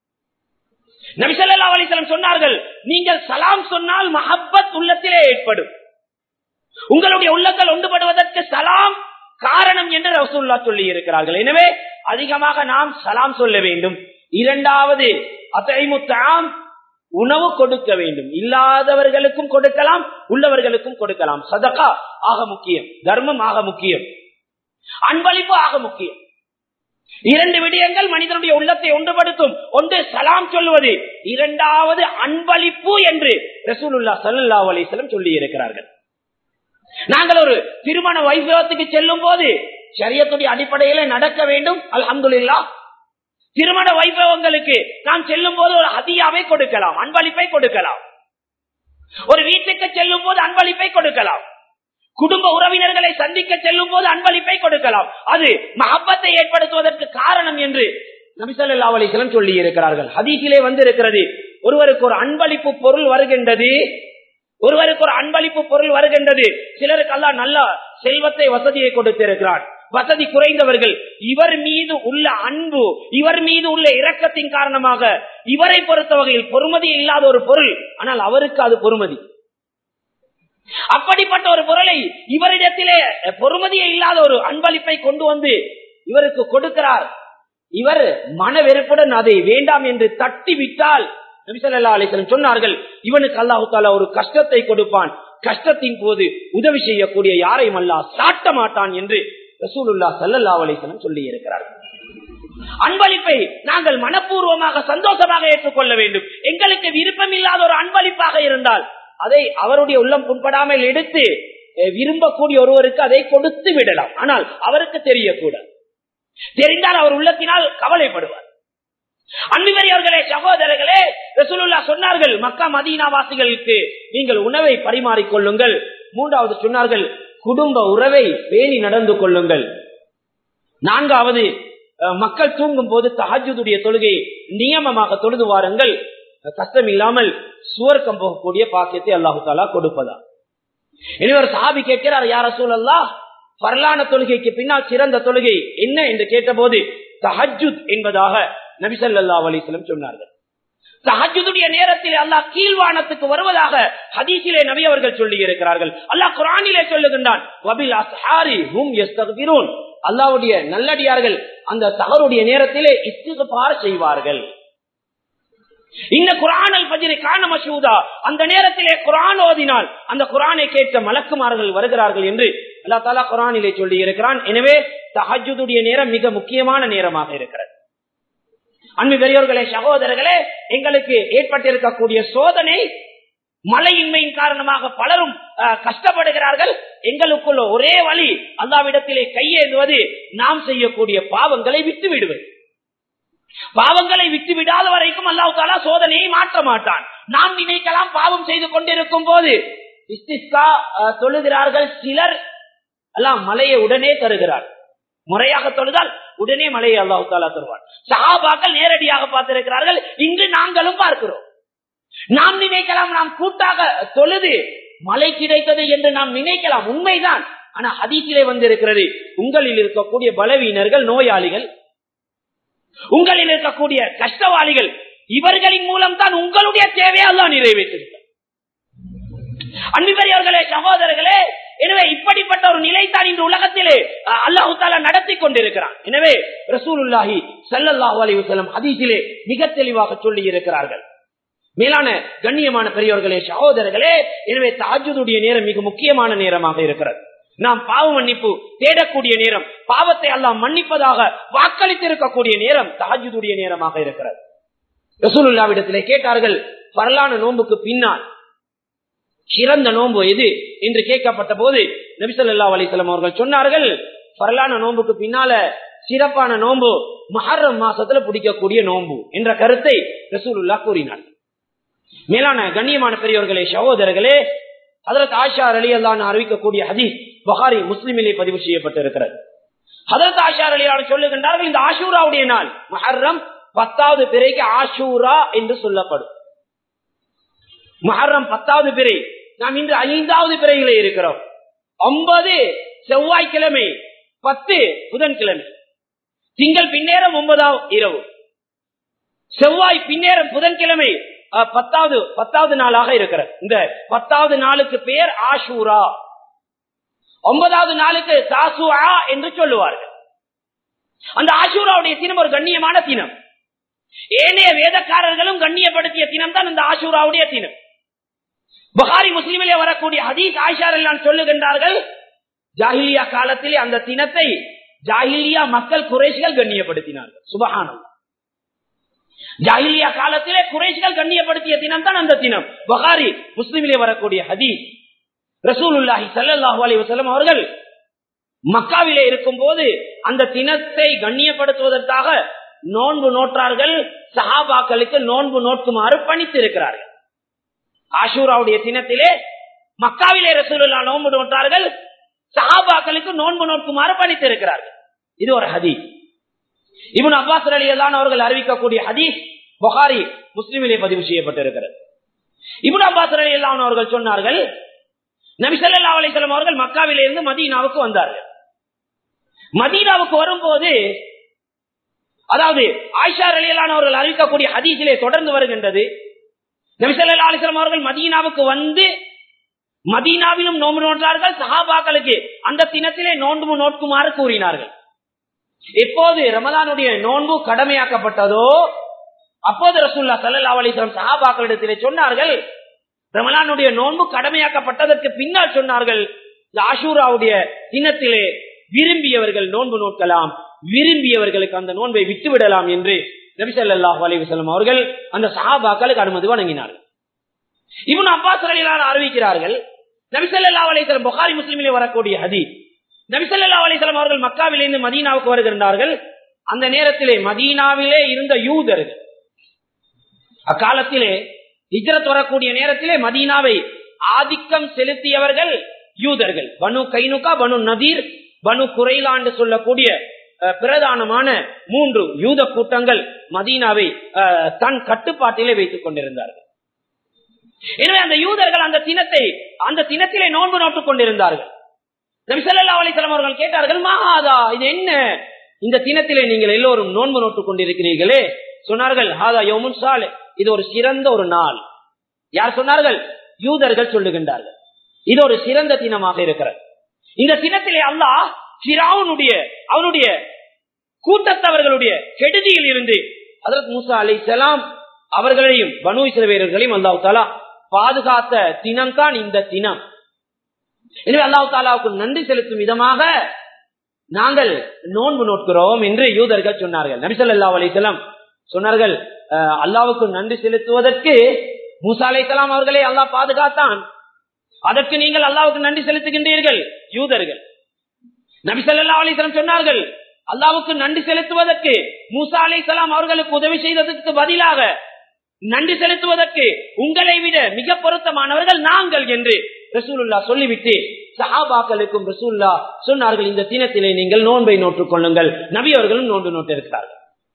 நபி ஸல்லல்லாஹு அலைஹி வஸல்லம் சொன்னார்கள், நீங்கள் சலாம் சொன்னால் மஹப்பத் உள்ளத்திலே ஏற்படும். உங்களுடைய உள்ளங்கள் ஒன்றுபடுவதற்கு சலாம் காரணம் என்று ரசூலுல்லாஹ் சொல்லி இருக்கிறார்கள். எனவே அதிகமாக நாம் சலாம் சொல்ல வேண்டும். இரண்டாவது, அத்இமுத் தஆம், உணவு கொடுக்க வேண்டும். இல்லாதவர்களுக்கும் கொடுக்கலாம், உள்ளவர்களுக்கும் கொடுக்கலாம். சதகா ஆக முக்கியம், தர்மம் ஆக முக்கியம், அன்பளிப்பு ஆக முக்கியம். இரண்டு விடயங்கள் மனிதனுடைய உள்ளத்தை ஒன்றுபடுத்தும். ஒன்று சலாம் சொல்வது, இரண்டாவது அன்பளிப்பு என்று ரசூலுல்லாஹ் ஸல்லல்லாஹு அலைஹி வஸல்லம் சொல்லி இருக்கிறார்கள். நாங்கள் ஒரு திருமண வைபவத்துக்கு செல்லும் போது ஷரியத்துடைய அடிப்படையில நடக்க வேண்டும். அல்ஹம்துலில்லாஹ். திருமண வைபவங்களுக்கு நாம் செல்லும் போது ஒரு ஹதியாவை கொடுக்கலாம், அன்பளிப்பை கொடுக்கலாம். ஒரு வீட்டுக்கு செல்லும் போது அன்பளிப்பை கொடுக்கலாம். குடும்ப உறவினர்களை சந்திக்க செல்லும் போது அன்பளிப்பை கொடுக்கலாம். அது மஹப்பத்தை ஏற்படுத்துவதற்கு காரணம் என்று நபி ஸல்லல்லாஹு அலைஹி வஸல்லம் சொல்லி இருக்கிறார்கள். ஹதீஸிலே வந்து இருக்கிறது, ஒருவருக்கு ஒரு அன்பளிப்பு பொருள் வருகின்றது, ஒருவருக்கு ஒரு அன்பளிப்பு பொருள் வருகின்றது. சிலருக்கு அல்லாஹ் நல்ல செல்வத்தை வசதியை கொடுத்திருக்கிறான். வசதி குறைந்தவர்கள், இவர் மீது உள்ள அன்பு, இவர் மீது உள்ள இரக்கத்தின் காரணமாக இவரை பொறுத்த வகையில் பொறுமதி இல்லாத ஒரு பொருள், ஆனால் அவருக்கு அது பொறுமதி. அப்படிப்பட்ட ஒரு பொருளை இவரிடத்திலே பொறுமதியே இல்லாத ஒரு அன்பளிப்பை கொண்டு வந்து இவருக்கு கொடுக்கிறார். இவர் மன வெறுப்புடன் அதை வேண்டாம் என்று தட்டி விட்டால் நபி ஸல்லல்லாஹு அலைஹி வஸல்லம் சொன்னார்கள், இவனுக்கு அல்லாஹ் தஆலா ஒரு கஷ்டத்தை கொடுப்பான். கஷ்டத்தின் போது உதவி செய்யக்கூடிய யாரையும் அல்லாஹ் சாட்ட மாட்டான் என்று ரசூலுல்லாஹ் ஸல்லல்லாஹு அலைஹி வஸல்லம் சொல்லி இருக்கிறார்கள். அன்பளிப்பை நாங்கள் மனப்பூர்வமாக சந்தோஷமாக ஏற்றுக்கொள்ள வேண்டும். எங்களுக்கு விருப்பம் இல்லாத ஒரு அன்பளிப்பாக இருந்தால் அதை அவருடைய உள்ளம் புண்படாமல் எடுத்து விரும்பக்கூடிய ஒருவருக்கு அதை கொடுத்து விடலாம். ஆனால் அவருக்கு தெரியக்கூடாது. தெரிந்தால் அவர் உள்ளத்தினால் கவலைப்படுவார். அன்புக்குரியவர்களே, சகோதரர்களே, ரசூலுல்லாஹ் சொன்னார்கள், மக்கா மதீனா வாசிகளுக்கு நீங்கள் உணவை பரிமாறிக்கொள்ளுங்கள். மூன்றாவது சொன்னார்கள், குடும்ப உறவை பேணி நடந்து கொள்ளுங்கள். நான்காவது, மக்கள் தூங்கும் போது தஹஜ்ஜுடைய தொழுகை நியமமாக தொழுது வாருங்கள். கஷ்டம் இல்லாமல் சுவர்க்கம் போகக்கூடிய பாக்கியத்தை அல்லாஹு தஆலா கொடுப்பதா. இனி ஒரு சஹாபி கேட்கிறார், யா ரசூலல்லாஹ், ஃபர்லான தொழுகைக்கு பின்னால் சிறந்த தொழுகை என்ன என்று கேட்டபோது தஹஜ்ஜுத் என்பதாக நபி ஸல்லல்லாஹு அலைஹி வஸல்லம் சொன்னார்கள். தஹஜ்ஜுடைய நேரத்தில் அல்லாஹ் கீழ்வானத்துக்கு வருவதாக ஹதீஸிலே நபி அவர்கள் சொல்லி இருக்கிறார்கள். அல்லாஹ் குர்ஆனிலே சொல்லுகின்றான், வபில் அஸ்ஹாரி ஹும் யஸ்தக்பிரூன். அல்லாஹ்வுடைய நல்லடியார்கள் அந்த சஹருடைய நேரத்திலே இஸ்திக்பார் செய்வார்கள். இந்த குர்ஆன் அல் ஃபஜ்ர் கான மஷூதா, அந்த நேரத்திலே குர்ஆன் ஓதினால் அந்த குர்ஆனை கேட்ட மலக்குமார்கள் வருகிறார்கள் என்று அல்லாஹ் தஆலா குர்ஆனிலே சொல்லி இருக்கிறான். எனவே தஹஜ்ஜுடைய நேரம் மிக முக்கியமான நேரமாக இருக்கிறது. அன்பு பெரியோர்களே, சகோதரர்களே, எங்களுக்கு ஏற்பட்டிருக்கக்கூடிய சோதனை மழையின்மையின் காரணமாக பலரும் கஷ்டப்படுகிறார்கள். எங்களுக்குள்ள ஒரே வழி அல்லாஹ்விடத்திலே கையேந்துவது, நாம் செய்யக்கூடிய பாவங்களை விட்டு விடுவது. பாவங்களை விட்டு விடாத வரைக்கும் அல்லாஹ் தஆலா சோதனையை மாற்ற மாட்டான். நாம் நினைக்கலாம் பாவம் செய்து கொண்டிருக்கும் போது இஸ்திஸ்கா தொழுகிறார்கள் சிலர், அல்லாஹ் மலையை உடனே தருகிறார். முறையாக தொழுதால் உடனே மலையை அல்லாஹ் தஆலா தருவார். சஹாபாக்கள் நேரடியாக பார்த்திருக்கிறார்கள், இன்று நாங்களும் பார்க்கிறோம். நாம் நினைக்கலாம் நாம் கூட்டாக தொழுது மழை கிடைத்தது என்று நாம் நினைக்கலாம், உண்மைதான். ஆனா ஹதீஸிலே வந்திருக்கிறது, உங்களில் இருக்கக்கூடிய பலவீனர்கள், நோயாளிகள், உங்களில் இருக்கக்கூடிய கஷ்டவாளிகள், இவர்களின் மூலம் தான் உங்களுடைய தேவையை அல்லாஹ் நிறைவேற்றுகிறார். அன்புக்குரியவர்களே, சகோதரர்களே, எனவே இப்படிப்பட்ட ஒரு நிலைத்தான் இந்த உலகத்திலே அல்லாஹ் தஆலா நடத்தி கொண்டிருக்கிறான். எனவே ரசூலுல்லாஹி ஸல்லல்லாஹு அலைஹி வஸல்லம் ஹதீஸிலே மிக தெளிவாக சொல்லி இருக்கிறார்கள். மேலான கண்ணியமான பெரியோர்களே, சகோதரர்களே, எனவே தஹஜ்ஜுடைய நேரம் மிக முக்கியமான நேரமாக இருக்கிறது. நாம் பாவ மன்னிப்பு தேடக்கூடிய நேரம், பாவத்தை அல்லாஹ் மன்னிப்பதாக வாக்களித்திருக்கக்கூடிய நேரம் தஹஜ்ஜுடைய நேரமாக இருக்கிறது. ரசூலுல்லாஹ்விடத்திலே கேட்டார்கள், ஃபர்லான நோன்புக்கு பின்னால் சிறந்த நோன்பு எது என்று கேட்கப்பட்ட போது நபி ஸல்லல்லாஹு அலைஹி வஸல்லம் அவர்கள் சொன்னார்கள், ஃபர்லான நோன்புக்கு பின்னால சிறப்பான நோன்பு முஹர்ரம் மாசத்துல பிடிக்கக்கூடிய நோன்பு என்ற கருத்தை ரசூலுல்லாஹ் கூறினார். மேலான கண்ணியமான பெரியவர்களே, சகோதரர்களே, ஹஜ்ரத் ஆயிஷா ரலியல்லாஹு அன்ஹா அறிவிக்கக்கூடிய ஹதீஸ் புகாரி முஸ்லிமிலே பதிவு செய்யப்பட்டிருக்கிறது. ஹஜ்ரத் ஆயிஷா ரலியல்லாஹு அன்ஹா சொல்லுகின்றார்கள், இந்த ஆஷூராவுடைய நாள் முஹர்ரம் பத்தாவது பிறைக்கு ஆஷூரா என்று சொல்லப்படும். முஹர்ரம் பத்தாவது பிறை, நாம் இன்று ஐந்தாவது பிறையிலே இருக்கிறோம். ஒன்பது செவ்வாய்க்கிழமை, பத்து புதன்கிழமை, திங்கள் பின்னேரம் ஒன்பதாவது இரவு, செவ்வாய் பின்னேரம் புதன்கிழமை பத்தாவது பத்தாவது நாளாக இருக்கிறது. இந்த பத்தாவது நாளுக்கு பெயர் ஆஷூரா. ஒன்பதாவது நாளுக்கு தாசுஆ என்று சொல்லுவார்கள். அந்த ஆஷூராவுடைய தினம் ஒரு கண்ணியமான தினம். ஏனைய வேதக்காரர்களும் கண்ணியப்படுத்திய தினம் தான் இந்த ஆஷூராவுடைய தினம். புகாரி முஸ்லிமிலே வரக்கூடிய ஹதீஸ் ஆயிஷா ரலியல்லாஹு சொல்லுகின்றார்கள், ஜாஹிலியா காலத்திலே அந்த தினத்தை ஜாஹிலியா மக்கள் குறைஷிகள் கண்ணியப்படுத்தினார்கள். சுப்ஹானல்லாஹ். ஜாஹிலியா காலத்திலே குறைஷிகள் கண்ணியப்படுத்திய தினம் தான் அந்த தினம். புகாரி முஸ்லிமிலே வரக்கூடிய ஹதீஸ். ரசூலுல்லாஹி ஸல்லல்லாஹு அலைஹி வஸல்லம் அவர்கள் மக்காவிலே இருக்கும் போது அந்த தினத்தை கண்ணியப்படுத்துவதற்காக நோன்பு நோற்றார்கள். சஹாபாக்களுக்கு நோன்பு நோக்குமாறு பணித்திருக்கிறார்கள். ஆஷூராவுடைய தினத்திலே மக்காவிலே ரசூலுல்லாஹ் நோன்பு நோட்டார்கள். சஹாபாக்களுக்கு நோன்பு நோக்குமாறு பணித்திருக்கிறார்கள். இது ஒரு ஹதீஸ். இப்னு அப்பாஸ் ரலியல்லாஹு அவர்கள் அறிவிக்கக்கூடிய ஹதீஸ் புகாரி முஸ்லிமிலே பதிவு செய்யப்பட்டிருக்கிறது. இப்னு அப்பாஸ் ரலியல்லாஹு அவர்கள் சொன்னார்கள், நபி ஸல்லல்லாஹு அலைஹி வஸல்லம் அவர்கள் மக்காவிலே இருந்து மதீனாவுக்கு வந்தார்கள். மதீனாவுக்கு வரும்போது, அதாவது ஆயிஷா ரலியல்லாஹு அவர்கள் அறிவிக்கக்கூடிய ஹதீஸிலே தொடர்ந்து வருகின்றது, நபி ஸல்லல்லாஹு அலைஹி வஸல்லம் அவர்கள் மதீனாவுக்கு வந்து மதீனாவிலும் நோன்பு நோட்டார்கள். சஹாபாக்களுக்கு அந்த தினத்திலே நோன்பு நோக்குமாறு கூறினார்கள். எப்போது ரமலானுடைய நோன்பு கடமையாக்கப்பட்டதோ அப்போது ரசூலுல்லாஹ் ஸல்லல்லாஹு அலைஹி வஸல்லம் சஹாபாக்களிடத்திலே சொன்னார்கள், ரமலானுடைய நோன்பு கடமையாக்கப்பட்டதற்கு பின்னால் சொன்னார்கள், ஆஷூராவுடைய தினத்திலே விரும்பியவர்கள் நோன்பு நோக்கலாம், விரும்பியவர்களுக்கு அந்த நோன்பை விட்டுவிடலாம் என்று நபி ஸல்லல்லாஹு அலைஹி வஸல்லம் அவர்கள் அந்த சஹாபாக்களுக்கு அனுமதி வழங்கினார்கள். இப்னு அப்பாஸ் ரலியல்லாஹு அறிவிக்கிறார்கள், நபி ஸல்லல்லாஹு அலைஹி வஸல்லம் புகாரி முஸ்லிமிலே வரக்கூடிய ஹதீஸ், நபி ஸல்லல்லாஹு அலைஹி வஸல்லம் அவர்கள் மக்காவிலிருந்து மதீனாவுக்கு வருகிறார்கள். அந்த நேரத்திலே மதீனாவிலே இருந்த யூதர்கள், அக்காலத்திலே ஹிஜ்ரத் வரக்கூடிய நேரத்திலே மதீனாவை ஆதிக்கம் செலுத்தியவர்கள் யூதர்கள். பனு கைனுகா, பனு நதீர், பனு குரைலா என்று சொல்லக்கூடிய பிரதானமான மூன்று யூத கூட்டங்கள் மதீனாவை தன் கட்டுப்பாட்டிலே வைத்துக் கொண்டிருந்தார்கள். எனவே அந்த யூதர்கள் அந்த தினத்தை அந்த தினத்திலே நோன்பு நோட்டுக் கொண்டிருந்தார்கள். நபி ஸல்லல்லாஹு அலைஹி வஸல்லம் அவர்கள் கேட்டார்கள், மாஹாதா, இது என்ன, இந்த தினத்திலே நீங்கள் எல்லோரும் நோன்பு நோட்டுக் கொண்டிருக்கிறீர்களே? சொன்னார்கள், ஹாதா யௌமுன் சாலிஹ், இது ஒரு சிறந்த ஒரு நாள். யார் சொன்னார்கள்? யூதர்கள் சொல்லுகின்றார்கள், இது ஒரு சிறந்த தினமாக இருக்கிறது. இந்த தினத்திலே அல்லாஹ் ஃபிரௌனுடைய அவனுடைய கூட்டத்தவர்களுடைய கெடுதியில் இருந்து ஹஜ்ரத் மூசா அலைஹிஸ்ஸலாம் அவர்களையும் பனு இஸ்ரவேலர்களையும் அல்லாஹ் தஆலா பாதுகாத்த தினம் தான் இந்த தினம். எனவே அல்லாஹ் தஆலாவுக்கு நன்றி செலுத்தும் விதமாக நாங்கள் நோன்பு நோக்கிறோம் என்று யூதர்கள் சொன்னார்கள். நபி ஸல்லல்லாஹு அலைஹி வஸல்லம் சொன்னார்கள், அல்லாஹ்வுக்கு நன்றி செலுத்துவதற்கு மூசா அலைஹிஸ்ஸலாம் அவர்களை அல்லாஹ் பாதுகாத்தான், அதற்கு நீங்கள் அல்லாஹ்வுக்கு நன்றி செலுத்துகின்றீர்கள் யூதர்கள். நபி ஸல்லல்லாஹு அலைஹி வஸல்லம் சொன்னார்கள், அல்லாஹ்வுக்கு நன்றி செலுத்துவதற்கு மூசா அலைஹிஸ்ஸலாம் அவர்களுக்கு உதவி செய்ததற்கு பதிலாக நன்றி செலுத்துவதற்கு உங்களை விட மிக பொருத்தமானவர்கள் நாங்கள் என்று ரசூலுல்லாஹ் சொல்லிவிட்டு சஹாபாக்களுக்கும் ரசூலுல்லாஹ் சொன்னார்கள், இந்த தினத்திலே நீங்கள் நோன்பை நோற்றுக் கொள்ளுங்கள். நபி அவர்களும் நோன்பு நோட்டு இருக்கிறார்கள்.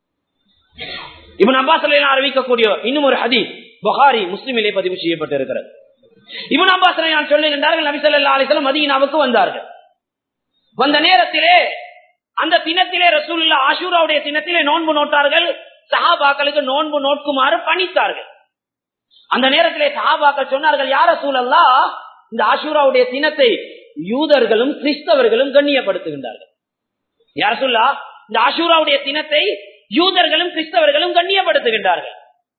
இப்னு அப்பாஸ் ரலியல்லாஹு அறிவிக்கக்கூடிய இன்னும் ஒரு ஹதீஸ் புகாரி முஸ்லிமிலே பதிவு செய்யப்பட்டிருக்கிறது. இப்னு அப்பாஸ் ரலியல்லாஹு சொல்லுகின்றார்கள், நபி ஸல்லல்லாஹு அலைஹி வஸல்லம் மதீனாவுக்கு வந்தார்கள். வந்த நேரத்திலே அந்த தினத்திலே ரசூலுல்லாஹ் ஆஷூராவுடைய தினத்திலே நோன்பு நோட்டார்கள். சஹாபாக்களுக்கு நோன்பு நோக்குமாறு பணித்தார்கள். அந்த நேரத்திலே சஹாபாக்கள் சொன்னார்கள், யா ரசூலல்லாஹ், இந்த ஆஷூராவுடைய தினத்தை யூதர்களும் கிறிஸ்தவர்களும் கண்ணியப்படுத்துகின்றார்கள். யா ரசூலல்லாஹ், இந்த ஆஷூராவுடைய தினத்தை யூதர்களும் கிறிஸ்தவர்களும் கண்ணியப்படுத்துகின்றார்கள்.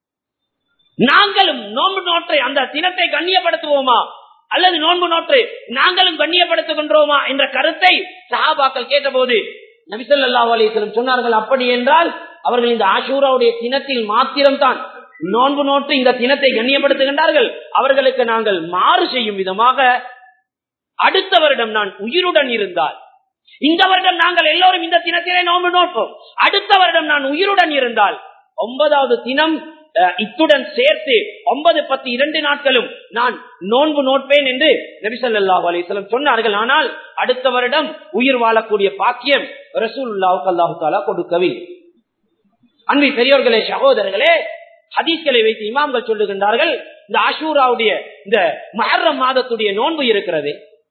நாங்களும் நோன்பு நோற்றை அந்த தினத்தை கண்ணியப்படுத்துவோமா அல்லது நோன்பு நோற்று நாங்களும் கண்ணியப்படுத்துகின்றோமா என்ற கருத்தை சஹாபாக்கள் கேட்டபோது நபி ஸல்லல்லாஹு அலைஹி வஸல்லம் சொன்னார்கள், அப்படி என்றால் அவர்கள் இந்த ஆஷூராவுடைய தினத்தில் மாத்திரம்தான் நோன்பு நோட்டு இந்த தினத்தை கண்ணியப்படுத்துகின்றார்கள். அவர்களுக்கு நாங்கள் மாறு செய்யும் விதமாக அடுத்த வருடம் நான் உயிருடன் இருந்தால், இந்த வருடம் நாங்கள் எல்லோரும் இந்த தினத்திலே நோன்பு நோட்போம், அடுத்த வருடம் நான் உயிருடன் இருந்தால் ஒன்பதாவது தினம் இத்துடன் சேர்த்து ஒன்பது பத்து இரண்டு நாட்களும் நான் நோன்பு நோட்பேன் என்று நபி ஸல்லல்லாஹு அலைஹி வஸல்லம் சொன்னார்கள். ஆனால் அடுத்த வருடம் உயிர் வாழக்கூடிய பாக்கியம் ரசூலுல்லாஹ்வுக்கு அல்லாஹ் தஆலா கொடுக்கவில்லை. அன்பு பெரியோர்களே, சகோதரர்களே, ஹதீஸ்களை வைத்து இமாம்கள் சொல்லுகின்றார்கள், இந்த ஆஷூராவுடைய இந்த முஹர்ரம் மாதத்துடைய நோன்பு இருக்கிறது,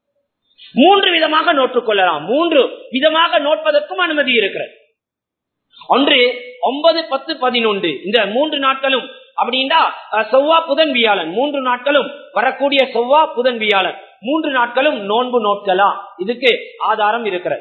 மூன்று விதமாக நோற்றுக் கொள்ளலாம். மூன்று விதமாக நோட்பதற்கும் அனுமதி இருக்கிறது. ஒன்று ஒன்பது பத்து பதினொன்று இந்த மூன்று நாட்களும், அப்படின்னா செவ்வா புதன் வியாழன் மூன்று நாட்களும், வரக்கூடிய செவ்வா புதன் வியாழன் மூன்று நாட்களும் நோன்பு நோக்கலாம். இதுக்கு ஆதாரம் இருக்கிறது.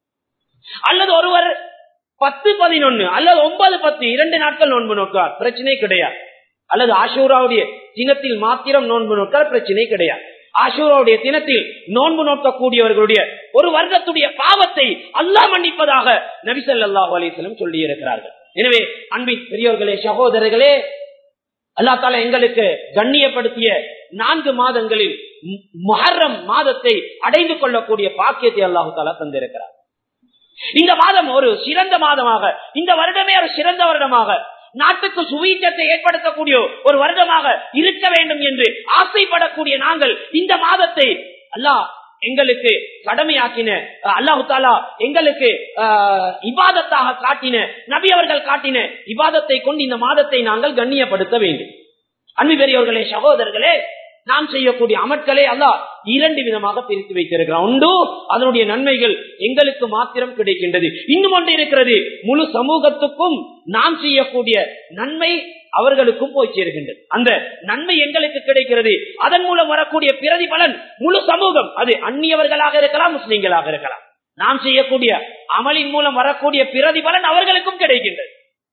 அல்லது ஒருவர் பத்து பதினொன்னு அல்லது ஒன்பது பத்து இரண்டு நாட்கள் நோன்பு நோக்கார், பிரச்சனை கிடையாது. அல்லது ஆஷூராவுடைய தினத்தில் மாத்திரம் நோன்பு நோக்கார், பிரச்சனை கிடையாது. ஆஷூராவுடைய தினத்தில் நோன்பு நோக்கக்கூடியவர்களுடைய ஒரு வருடத்துடைய பாவத்தை அல்லாஹ் மன்னிப்பதாக நபி ஸல்லல்லாஹு அலைஹி வஸல்லம் சொல்லி இருக்கிறார்கள். எனவே அன்பின் பெரியோர்களே, சகோதரர்களே, அல்லாஹ் தஆலா எங்களுக்கு கண்ணியப்படுத்திய நான்கு மாதங்களில் முஹர்ரம் மாதத்தை அடைந்து கொள்ளக்கூடிய பாக்கியத்தை அல்லாஹ் தஆலா தந்திருக்கிறார். இந்த மாதம் ஒரு சிறந்த மாதமாக, இந்த வருடமே ஒரு சிறந்த வருடமாக, நாட்டுக்கு சுவீச்சத்தை ஏற்படுத்தக்கூடிய ஒரு வருடமாக இருக்க வேண்டும் என்று ஆசைப்படக்கூடிய நாங்கள் இந்த மாதத்தை அல்லாஹ் எங்களுக்கு கடமையாக்கின, அல்லாஹு தாலா எங்களுக்கு இபாதத்தாக காட்டின, நபி அவர்கள் காட்டின இபாதத்தை கொண்டு இந்த மாதத்தை நாங்கள் கண்ணியப்படுத்த வேண்டும். அன்பு பெரியவர்களே, சகோதரர்களே, நாம் செய்யக்கூடிய அமட்களை அல்லாஹ் இரண்டு விதமாக பிரித்து வைத்திருக்கிறான். ஒன்று, அதனுடைய நன்மைகள் எங்களுக்கு மாத்திரம் கிடைக்கின்றது. இன்னும் ஒன்று இருக்கிறது, முழு சமூகத்துக்கும் நாம் செய்யக்கூடிய நன்மை அவர்களுக்கும் போய் சேருகின்றது. அந்த நன்மை எங்களுக்கு கிடைக்கிறது. அதன் மூலம் வரக்கூடிய பிரதிபலன் முழு சமூகம், அது அந்நியவர்களாக இருக்கலாம், முஸ்லிம்களாக இருக்கலாம், நாம் செய்யக்கூடிய அமலின் மூலம் வரக்கூடிய பிரதிபலன் அவர்களுக்கும் கிடைக்கின்றது.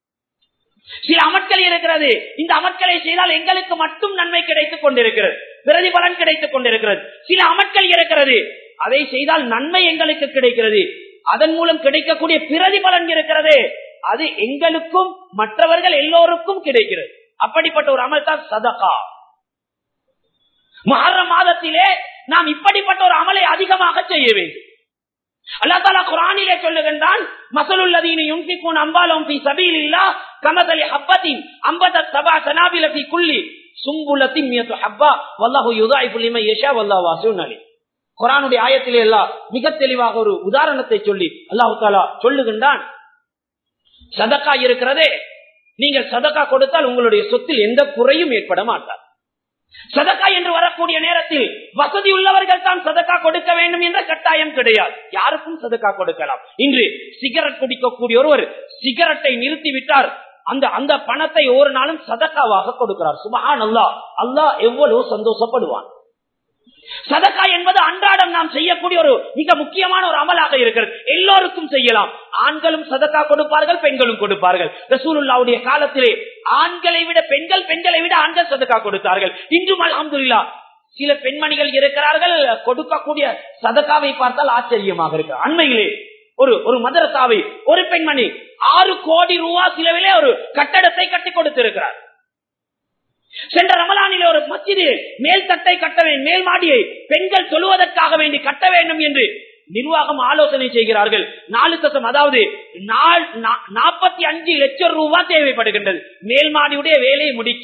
சில அமட்கள் இருக்கிறது, இந்த அமட்களை செய்தால் எங்களுக்கு மட்டும் நன்மை கிடைத்துக் கொண்டிருக்கிறது, பிரதிபலன் கிடைத்துக் கொண்டிருக்கிறது. சில அமட்கள் இருக்கிறது, அதை செய்தால் நன்மை எங்களுக்கு கிடைக்கிறது, அதன் மூலம் கிடைக்கக்கூடிய பிரதிபலன் இருக்கிறது, அது எங்களுக்கும் மற்றவர்கள் எல்லோருக்கும் கிடைக்கிறது. அப்படிப்பட்ட ஒரு அமல் தான் சதகா. முஹர்ரம் மாதத்திலே நாம் இப்படிப்பட்ட ஒரு அமலை அதிகமாக செய்ய வேண்டும். அல்லாஹ் தஆலா குர்ஆனிலே சொல்லுகின்றான், மஸலுல்லதீன யுன்ஃபிகூன அம்வாலஹும் ஃபீ ஸபீலில்லாஹ் கமஸலி ஹப்பத்தின் அம்பதத் சபஅ சனாபில ஃபீ குல்லி சும்புலத்தின் மியத்து ஹப்பா வல்லாஹு யுதாயிஃபு லிமன் யஷா வல்லாஹு வாஸிஉன் அலீம். குர்ஆனுடைய ஆயத்திலே அல்லாஹ் மிக தெளிவாக ஒரு உதாரணத்தை சொல்லி அல்லாஹ் தஆலா சொல்லுகின்றான், சதகா இருக்கிறதே, நீங்கள் சதகா கொடுத்தால் உங்களுடைய சொத்தில் எந்த குறையும் ஏற்பட மாட்டார். சதகா என்று வரக்கூடிய நேரத்தில் வசதி உள்ளவர்கள் தான் சதகா கொடுக்க வேண்டும் என்ற கட்டாயம் கிடையாது, யாருக்கும் சதகா கொடுக்கலாம். இன்று சிகரெட் குடிக்கக்கூடிய ஒருவர் சிகரெட்டை நிறுத்திவிட்டார், அந்த அந்த பணத்தை ஒரு நாளும் சதகாவாக கொடுக்கிறார். சுப்ஹானல்லாஹ், அல்லாஹ் எவ்வளவு சந்தோஷப்படுவான். சதகா என்பது அன்றாடம் நாம் செய்யக்கூடிய ஒரு மிக முக்கியமான ஒரு அமலாக இருக்கிறது. எல்லோருக்கும் செய்யலாம். ஆண்களும் சதகா கொடுப்பார்கள், பெண்களும் கொடுப்பார்கள். ரசூலுல்லாஹ்வுடைய காலத்திலே ஆண்களை விட பெண்கள், பெண்களை விட ஆண்கள் சதகா கொடுத்தார்கள். இன்றும் அல்ஹம்துலில்லாஹ் சில பெண்மணிகள் இருக்கிறார்கள், கொடுக்கக்கூடிய சதகாவை பார்த்தால் ஆச்சரியமாக இருக்கு. அண்மையிலே ஒரு ஒரு மதரசாவை ஒரு பெண்மணி ஆறு கோடி ரூபாய் செலவிலே ஒரு கட்டடத்தை கட்டி கொடுத்திருக்கிறார். சென்ற ரமலானிலே ஒரு மஸ்ஜிது மேல் தட்டை கட்ட வேண்டும், மேல் மாடியை பெண்கள் சொல்வதற்காக வேண்டி கட்ட வேண்டும் என்று நிர்வாகம் ஆலோசனை செய்கிறார்கள். நாலு தசம் அதாவது நாற்பத்தி அஞ்சு லட்சம் ரூபாய் தேவைப்படுகின்றது மேல் மாடியுடைய வேலையை முடிக்க.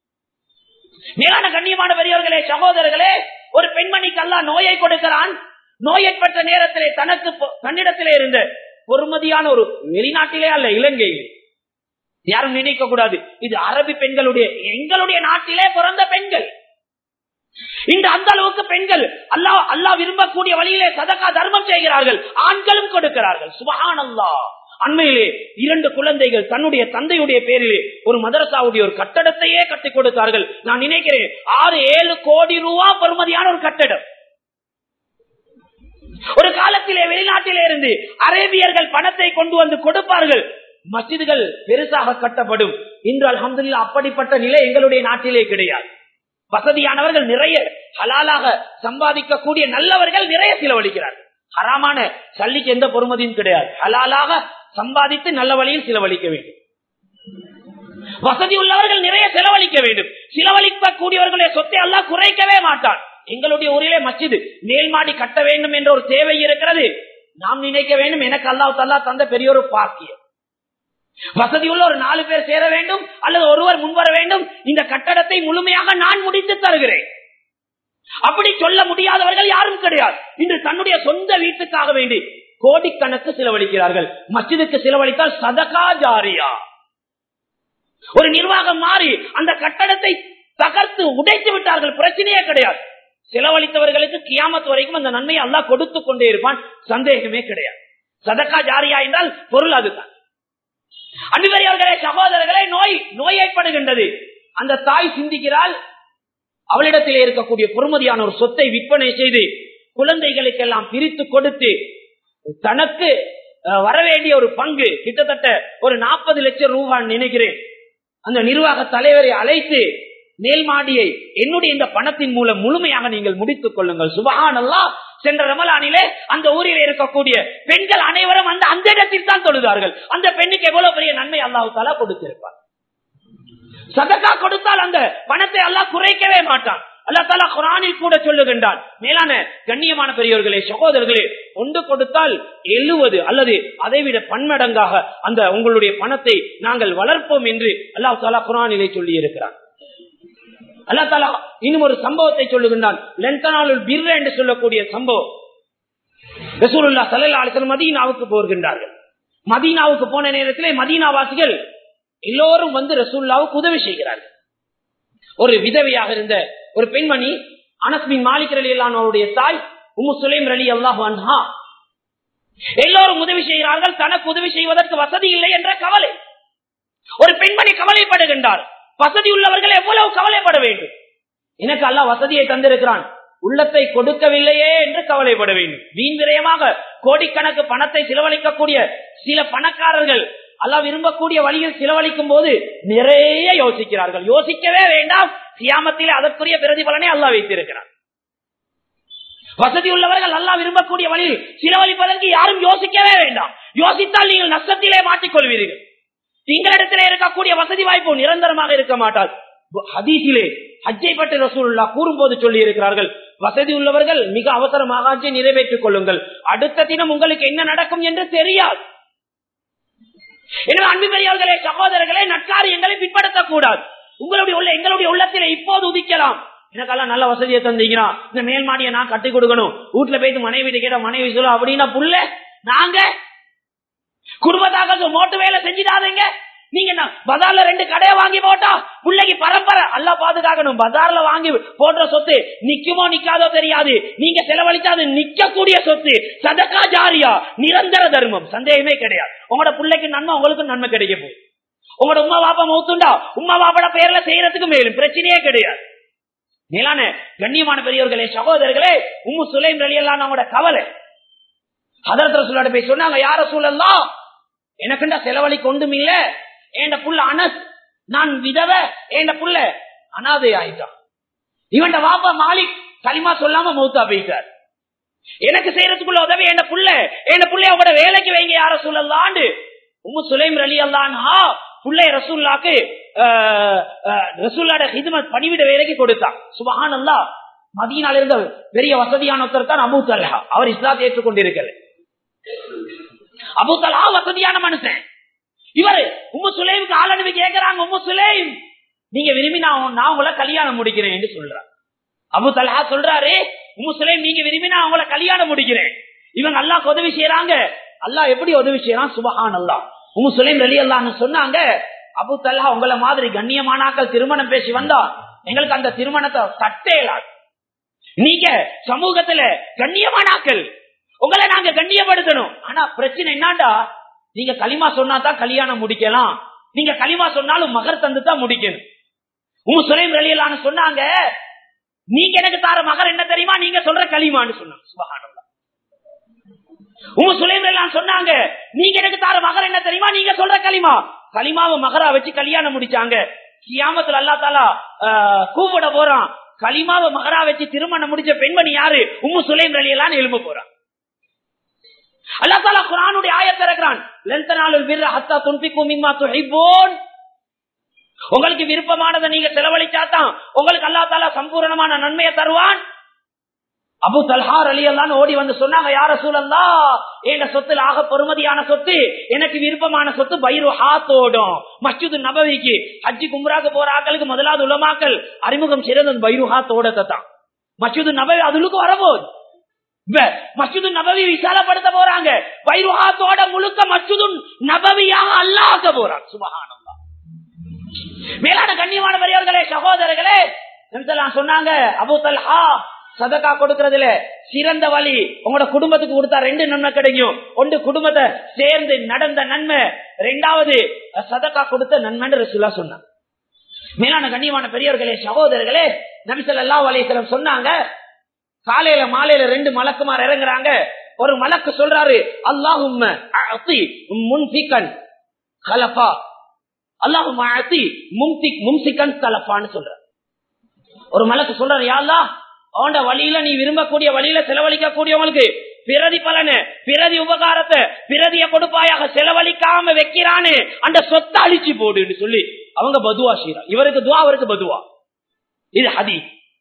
மேலான கண்ணியமான பெரியவர்களே, சகோதரர்களே, ஒரு பெண்மணிக்கு அல்லாஹ் நோயை கொடுக்கிறான். நோயை பெற்ற நேரத்திலே தனக்கு தன்னிடத்திலே இருந்த பொறுமதியான ஒரு வெளிநாட்டிலே அல்ல, இலங்கையிலே, யாரும் நினைக்க கூடாது இது அரபி பெண்களுடைய, எங்களுடைய நாட்டிலே பிறந்த பெண்கள். இந்த அந்த அளவுக்கு பெண்கள் அல்லாஹ் அல்லாஹ் விரும்பக்கூடிய வழியிலே சதகா தர்மம் செய்கிறார்கள், ஆண்களும் கொடுக்கிறார்கள். சுப்ஹானல்லாஹ். அண்மையிலே இரண்டு குழந்தைகள் தன்னுடைய தந்தையுடைய பேரிலே ஒரு மதரசாவுடைய ஒரு கட்டடத்தையே கட்டி கொடுத்தார்கள். நான் நினைக்கிறேன் ஆறு ஏழு கோடி ரூபாய் பெறுமதியான ஒரு கட்டடம். ஒரு காலத்திலே வெளிநாட்டிலே இருந்து அரேபியர்கள் பணத்தை கொண்டு வந்து கொடுப்பார்கள், மஸ்ஜிதுகள் பெருசாக கட்டப்படும். இன்று அல்ஹம்துலில்லாஹ் அப்படிப்பட்ட நிலை எங்களுடைய நாட்டிலே கிடையாது. வசதியானவர்கள் நிறைய ஹலாலாக சம்பாதிக்கக்கூடிய நல்லவர்கள் நிறைய செலவழிக்கிறார்கள். ஹராமான சல்லிக்கு எந்த பொறுமதியும் கிடையாது. ஹலாலாக சம்பாதித்து நல்ல வழியில் செலவழிக்க வேண்டும். வசதி உள்ளவர்கள் நிறைய செலவழிக்க வேண்டும். செலவழிக்கக்கூடியவர்களுடைய சொத்தை அல்லாஹ் குறைக்கவே மாட்டான். எங்களுடைய ஊரிலே மஸ்ஜிது மேல் மாடி கட்ட வேண்டும் என்ற ஒரு தேவை இருக்கிறது. நாம் நினைக்க வேண்டும், எனக்கு அல்லாஹ் தஆலா தந்த பெரிய ஒரு பாக்கியம். வசதி உள்ள ஒரு நாலு பேர் சேர வேண்டும் அல்லது ஒருவர் முன்வர வேண்டும், இந்த கட்டடத்தை முழுமையாக நான் முடித்து தருகிறேன். அப்படி சொல்ல முடியாதவர்கள் யாரும் கிடையாது. இன்று தன்னுடைய சொந்த வீட்டுக்காக வேண்டி கோடிக்கணக்கு செலவழிக்கிறார்கள். மஸ்ஜிதுக்கு செலவழித்தால் சதகா ஜாரியா. ஒரு நிர்வாகம் மாறி அந்த கட்டடத்தை தகர்த்து உடைத்து விட்டார்கள், பிரச்சனையே கிடையாது. செலவழித்தவர்களுக்கு கியாமத் வரைக்கும் அந்த நன்மையை அல்லாஹ் கொடுத்து கொண்டே இருப்பான், சந்தேகமே கிடையாது. சதகா ஜாரியா என்றால் பொருள் அதுதான். அன்புக்குரியவர்களே, சகோதரர்களே, நோய் நோய் ஏற்படுகின்றது. அந்த தாய் சிந்திக்கிறாள், அவளிடத்திலே இருக்கக்கூடிய பொறுமதியான ஒரு சொத்தை விற்பனை செய்து குழந்தைகளுக்கெல்லாம் பிரித்து கொடுத்து தனக்கு வரவேண்டிய ஒரு பங்கு கிட்டத்தட்ட ஒரு நாற்பது லட்சம் ரூபாய் நினைக்கிறேன், அந்த நிர்வாக தலைவரை அழைத்து மேல் மாடியை என்னுடைய இந்த பணத்தின் மூலம் முழுமையாக நீங்கள் முடித்துக் கொள்ளுங்கள். சுப்ஹானல்லாஹ். சென்ற ரமலானிலே அந்த ஊரில் இருக்கக்கூடிய பெண்கள் அனைவரும் அந்த அந்த இடத்தில் தான் தொழுதார்கள். அந்த பெண்ணுக்கு எவ்வளவு பெரிய நன்மை அல்லாஹ் தஆலா கொடுத்திருப்பார். சதகா கொடுத்தால் அந்த பணத்தை அல்லாஹ் குறைக்கவே மாட்டான். அல்லாஹ் தஆலா குர்ஆனில் கூட சொல்லுகின்றான். மேலான கண்ணியமான பெரியோர்களே, சகோதரர்களே, ஒன்று கொடுத்தால் எழுவது அல்லது அதைவிட பன்மடங்காக அந்த உங்களுடைய பணத்தை நாங்கள் வளர்ப்போம் என்று அல்லாஹ் தஆலா குர்ஆனிலே சொல்லி இருக்கிறான். அல்லாஹ் தஆலா இன்னும் ஒரு சம்பவத்தை சொல்லுகின்றான். லன்தனாலுல் பிர்ர என்று சொல்லக்கூடிய சம்பவம். ரசூலுல்லாஹ் ஸல்லல்லாஹு அலைஹி வஸல்லம் மதீனாவுக்கு போகின்றார்கள். மதீனாவுக்கு போன நேரத்திலே மதீனாவாசிகள் எல்லோரும் வந்து ரசூலுல்லாஹ்வுக்கு உதவி செய்கிறார்கள். ஒரு விதவையாக இருந்த ஒரு பெண்மணி, அனஸ் பின் மாலிக் ரலியல்லாஹு அன்ஹு அவருடைய தாய் உம்மு சுலைம் ரலியல்லாஹு அன்ஹா, எல்லோரும் உதவி செய்கிறார்கள். தனக்கு உதவி செய்வதற்கு வசதி இல்லை என்ற கவலை. ஒரு பெண்மணி கவலைப்படுகின்றார். வசதி உள்ளவர்கள் எவ்வளவு கவலைப்பட வேண்டும். எனக்கு அல்லாஹ் வசதியை தந்திருக்கிறான், உள்ளத்தை கொடுக்கவில்லையே என்று கவலைப்பட வேண்டும். வீண் விரயமாக கோடிக்கணக்கு பணத்தை செலவழிக்கக்கூடிய சில பணக்காரர்கள் அல்லாஹ் விரும்பக்கூடிய வழியில் செலவழிக்கும் போது நிறைய யோசிக்கிறார்கள். யோசிக்கவே வேண்டாம், கியாமத்திலே அதற்குரிய பிரதிபலனை அல்லாஹ் வைத்திருக்கிறார். வசதி உள்ளவர்கள் அல்லாஹ் விரும்பக்கூடிய வழியில் செலவழிப்பதற்கு யாரும் யோசிக்கவே வேண்டாம். யோசித்தால் நீங்கள் நஷ்டத்திலே மாட்டிக்கொள்வீர்கள். உங்களிடத்திலே இருக்கக்கூடிய வசதி வாய்ப்பு நிரந்தரமாக இருக்க மாட்டால். ஹதீஸிலே ஹஜ்ஜை பற்றி ரசூலுல்லாஹ் கூறும்போது சொல்லி இருக்கிறார்கள், வசதி உள்ளவர்கள் மிக அவசரமாக ஹஜ்ஜை நிறைவேற்றிக் கொள்ளுங்கள், அடுத்த தினம் உங்களுக்கு என்ன நடக்கும் என்று தெரியாது. எனவே அன்பு பெரியவர்களே, சகோதரர்களே, நற்காரியங்களை பின்பற்றக்கூடாது. உங்களுடைய உள்ள எங்களுடைய உள்ளத்திலே இப்போது உதிக்கலாம், எனக்கெல்லாம் நல்ல வசதியை தந்தீங்கன்னா இந்த மேல் மாடியை நான் கட்டி கொடுக்கணும், வீட்டுல போயிட்டு மனைவி கேட்ட மனைவி சொல்லும் அப்படின்னா புள்ள நாங்க குடும்பத்தாக மோட்டு வேலை செஞ்சிடாதீங்க. நீங்க பஜார்ல ரெண்டு கடையை வாங்கி போட்டா பிள்ளைக்கு பரம்பரை அல்ல பாதுகாக்கணும். பஜார்ல வாங்கி போடுற சொத்து நிக்குமோ நிக்காதோ தெரியாது, நீங்க செலவழிச்சா அது நிக்கக்கூடிய சொத்து. சதகா ஜாரியா, நிரந்தர தர்மம், சந்தேகமே கிடையாது. உங்களோட பிள்ளைக்கு நன்மை, உங்களுக்கு நன்மை கிடைக்க போகுது. உங்களோட உமா பாப்பா மௌத்துண்டா உமா பாப்பாட பெயர்ல செய்யறதுக்கு மேலும் பிரச்சனையே கிடையாது. மேலான கண்ணியமான பெரியவர்களே, சகோதரர்களே, உம்மு சுலைம் ரலியல்லாஹு அன்ஹா கவலை. ஹதரத் ரசூலுல்லாஹ் போய் சொன்னாங்க, யா ரசூலல்லாஹ், எனக்குண்டா செலவழிக்க ஒன்றும் இல்ல, என் புள்ள அனஸ், நான் விதவ, என் புள்ள அனாதை ஆயிட்டான், இவன் வாப்பா மாலிக் களிமா சொல்லாம மௌத்தா போயிட்டார், எனக்கு செய்யறதுக்குள்ள உதவி என் புள்ள, என் புள்ளைய அவட வேலைக்கு வைங்க யா ரசூலல்லாஹ். உம்மு சுலைம் ரலியல்லாஹு அன்ஹா புள்ளை ரசூலுல்லாஹ்க்கு ரசூலுல்லாஹ்ட ஹித்மத் பணிவிட வேலைக்கு கொடுத்தான். சுப்ஹானல்லாஹ். மதீனால இருந்த பெரிய வசதியான ஒருத்தர் தான் அபூ தல்ஹா. அவர் இஸ்லாத்தை ஏற்றுக்கொண்டிருக்கிறார். அபூ தல்ஹா வசதியான மனுஷன். இவர் உம்மு சுலைமுக்கு ஆள் அனுப்பி கேட்கிறாங்க, உம்மு சுலைம் நீங்க விரும்பி நான் நான் உங்களை கல்யாணம் முடிக்கிறேன் என்று சொல்றார். அபூ தல்ஹா சொல்றாரு, உம்மு சுலைம் நீங்க விரும்பி நான் உங்களை கல்யாணம் முடிக்கிறேன். இவங்க அல்லாஹ்க்கு உதவி செய்யறாங்க. அல்லாஹ் எப்படி உதவி செய்யறான், சுப்ஹானல்லாஹ். உம்மு சுலைம் ரலியல்லாஹு அன்ஹா சொன்னாங்க, அபூ தல்ஹா உங்களை மாதிரி கண்ணியமானாக்கள் திருமணம் பேசி வந்தா எங்களுக்கு அந்த திருமணத்தை தட்டேலாது. நீங்க சமூகத்துல கண்ணியமானாக்கள், உங்களை நாங்க கண்ணியப்படுத்தணும். ஆனா பிரச்சனை என்னண்டா, நீங்க களிமா சொன்னா தான் கல்யாணம் முடிக்கலாம், நீங்க களிமா சொன்னாலும் மகர் தந்து தான் முடிக்கணும். உம்மு சுலைம் ரலியல்லாஹு அன்ஹா சொன்னாங்க, நீங்க எனக்கு தார மகர் என்ன தெரியுமா, நீங்க சொல்ற களிமான்னு சொன்னாங்க. சுப்ஹானல்லாஹ். உம்மு சுலைம் ரலியல்லாஹு அன்ஹா சொன்னாங்க, நீங்க எனக்கு தார மகர் என்ன தெரியுமா, நீங்க சொல்ற களிமா. களிமாவை மகரா வச்சு கல்யாணம் முடிச்சாங்க. கியாமத்துல அல்லாஹ் தஆலா கூப்பிட போறான், களிமாவை மகரா வச்சு திருமணம் முடிச்ச பெண்மணி யாரு, உம்மு சுலைம் ரலியல்லாஹு அன்ஹா எழும்ப போறான். அல்லாஹ் தஆலா குர்ஆனுடைய ஆயத்தை இறக்குறான், லன் தனாலுல் பிர்ர ஹத்தா துன்ஃபிகு மிம்மா துஹிப்பூன். உங்களுக்கு விருப்பமானதை நீங்க செலவழிச்சாதான் உங்களுக்கு அல்லாஹ் தஆலா சம்பூர்ணமான நன்மையை தருவான். அபூ தல்ஹா ரலியல்லாஹு அன்ஹு ஓடி வந்து சொன்னாங்க, யா ரசூலல்லாஹ், எங்க சொத்துல ஆக பொறுமதியான சொத்து, எனக்கு விருப்பமான சொத்து பைருஹா தோடும். மஸ்ஜிது நபவிக்கு ஹஜ்ஜி கும்ராக்கு போற ஆட்களுக்கு முதலாவது உலமாக்கள் அறிமுகம் செய்யறது பைருஹா தோடத்தை தான். மஸ்ஜிது நபவி அதுக்கு வரபோது மஸ்ஜிது நபவி விசாலப்படுத்த போறாங்க. பைருஹா தோட முழுக்க மஸ்ஜிது நபவியாக அல்லாஹ் ஆக்க போறான். சுப்ஹானல்லாஹ். மேலான கண்ணியமான பெரியவர்களே, சகோதரர்களே, சொன்னாங்க, அபூ தல்ஹா சதகா கொடுக்கறதுல சிறந்த வழி உங்களோட குடும்பத்துக்கு கொடுத்தா ரெண்டு நன்மை கிடைக்கும். ஒன்று குடும்பத்தை சேர்ந்து நடந்த நன்மை, ரெண்டாவது சதகா கொடுத்த நன்மைன்னு ரசூலுல்லாஹ் சொன்னாங்க. மேலான கண்ணியமான பெரியவர்களே, சகோதரர்களே, நபி ஸல்லல்லாஹு அலைஹி வஸல்லம் சொன்னாங்க, காலையில மாலையில ரெண்டு மலக்குமார் இறங்குறாங்க. ஒரு மலக்கு சொல்றாரு, அல்லாஹும்ம அஅதி முன்ஃபிகன் கலஃபா, அல்லாஹும்ம அஅதி மும்திக் மும்சிகன் கலஃபான்னு சொல்றாரு. ஒரு மலக்கு சொல்றாரு, யா அல்லாஹ், அவனோட வழியில நீ விரும்பக்கூடிய வழியில செலவழிக்க கூடியவங்களுக்கு பிரதி பலனை, பிரதி உபகாரத்தை, பிரதிய கொடுப்பாயாக செலவழிக்காம வைக்கிறானே அந்த சொத்தை அழிச்சு போடுன்னு சொல்லி அவங்க பதுவா செய்யறாங்க. இவருக்கு துவா, அவருக்கு பதுவா. இது ஹதீஸ்.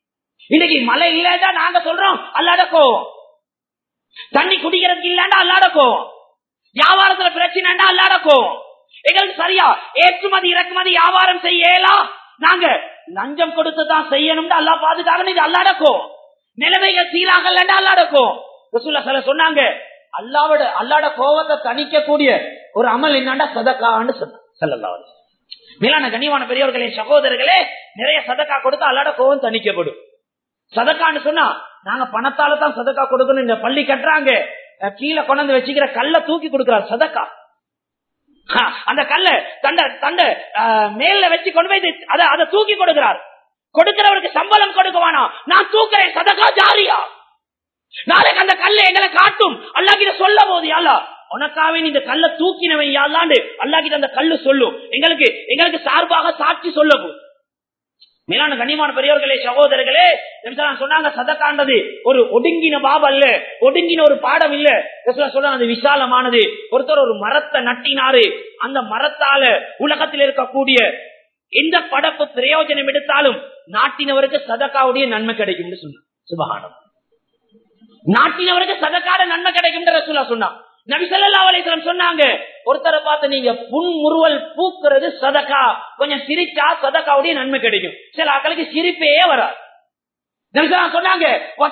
இன்னைக்கு மழை இல்லடா நாங்க சொல்றோம் அல்லாட கோவம், தண்ணி குடிக்கிறதுக்கு இல்லண்டா அல்லாட கோவம், வியாபாரத்துல பிரச்சனைடா அல்லாட கோவம். எங்களுக்கு சரியா ஏற்றுமதி இறக்குமதி வியாபாரம் செய்யலாம், நாங்க லஞ்சம் கொடுத்து தான் செய்யணும் அல்லா பாதுகாக்கணும், இது அல்லாட கோவம். நிலைமைகள் சீராகலண்டா அல்லாட கோவம். ரசூலுல்லாஹி ஸல்லல்லாஹு அலைஹி வஸல்லம் சொன்னாங்க அல்லாவோட அல்லாட கோவத்தை தணிக்கக்கூடிய ஒரு அமல் என்னண்டா சதகான்னு சொன்னாங்க ஸல்லல்லாஹு அலைஹி வஸல்லம். மேலான கண்ணியமான பெரியவர்களே சகோதரர்களே, நிறைய சதக்கா கொடுத்தா அல்லாட கோவம் தணிக்கப்படும். சதக்கான்னு சொன்னா நாங்க பணத்தால தான் சதக்கா கொடுக்கணும், இந்த பள்ளி கட்டுறாங்க கீழே கொண்டு வச்சுக்கிற கல்ல தூக்கி கொடுக்கிறார் சதக்கா. அந்த கல்ல தண்ட தண்ட மேல வச்சு கொண்டு போய் அதை அதை தூக்கி கொடுக்கிறார். கொடுக்கிறவருக்கு சம்பளம் கொடுக்குவானா, நான் தூக்குறேன் சதக்கா ஜாரியா. நாளைக்கு அந்த கல்ல எங்களை காட்டும், அல்லாஹ் கிட்ட சொல்ல போது யாழ்லா உனக்காவே இந்த கல்ல தூக்கினவன் யாழ்லாண்டு அல்லாஹ் கிட்ட அந்த கல்லு சொல்லும், எங்களுக்கு எங்களுக்கு சார்பாக சாட்சி சொல்ல போது. மேலான கண்ணியமான பெரியவர்களே சகோதரர்களே, சொன்னாங்க சதக்காண்டது ஒரு ஒடுங்கின பாபு அல்ல, ஒடுங்கின ஒரு பாடம் இல்ல. சொல்ல அது விசாலமானது. ஒருத்தர் ஒரு மரத்தை நட்டினாரு, அந்த மரத்தால உலகத்தில் இருக்கக்கூடிய எந்த படப்பு பிரயோஜனம் எடுத்தாலும் நாட்டினவருக்கு சதக்காவுடைய நன்மை கிடைக்கும் சொன்னார். சுபஹானம், நாட்டினவருக்கு சதக்காட நன்மை கிடைக்கும் ரசூலா சொன்னார். நபி ஸல்லல்லாஹு அலைஹி வஸல்லம் சொன்னாங்க ஒருத்தரை பார்த்து நீங்க புன்முறுவல் பூக்குறது சதக்கா, கொஞ்சம் சிரிச்சா சதக்காவுடைய நன்மை கிடைக்கும். சில ஆக்களுக்கு சிரிப்பே வராது. சொன்னாங்க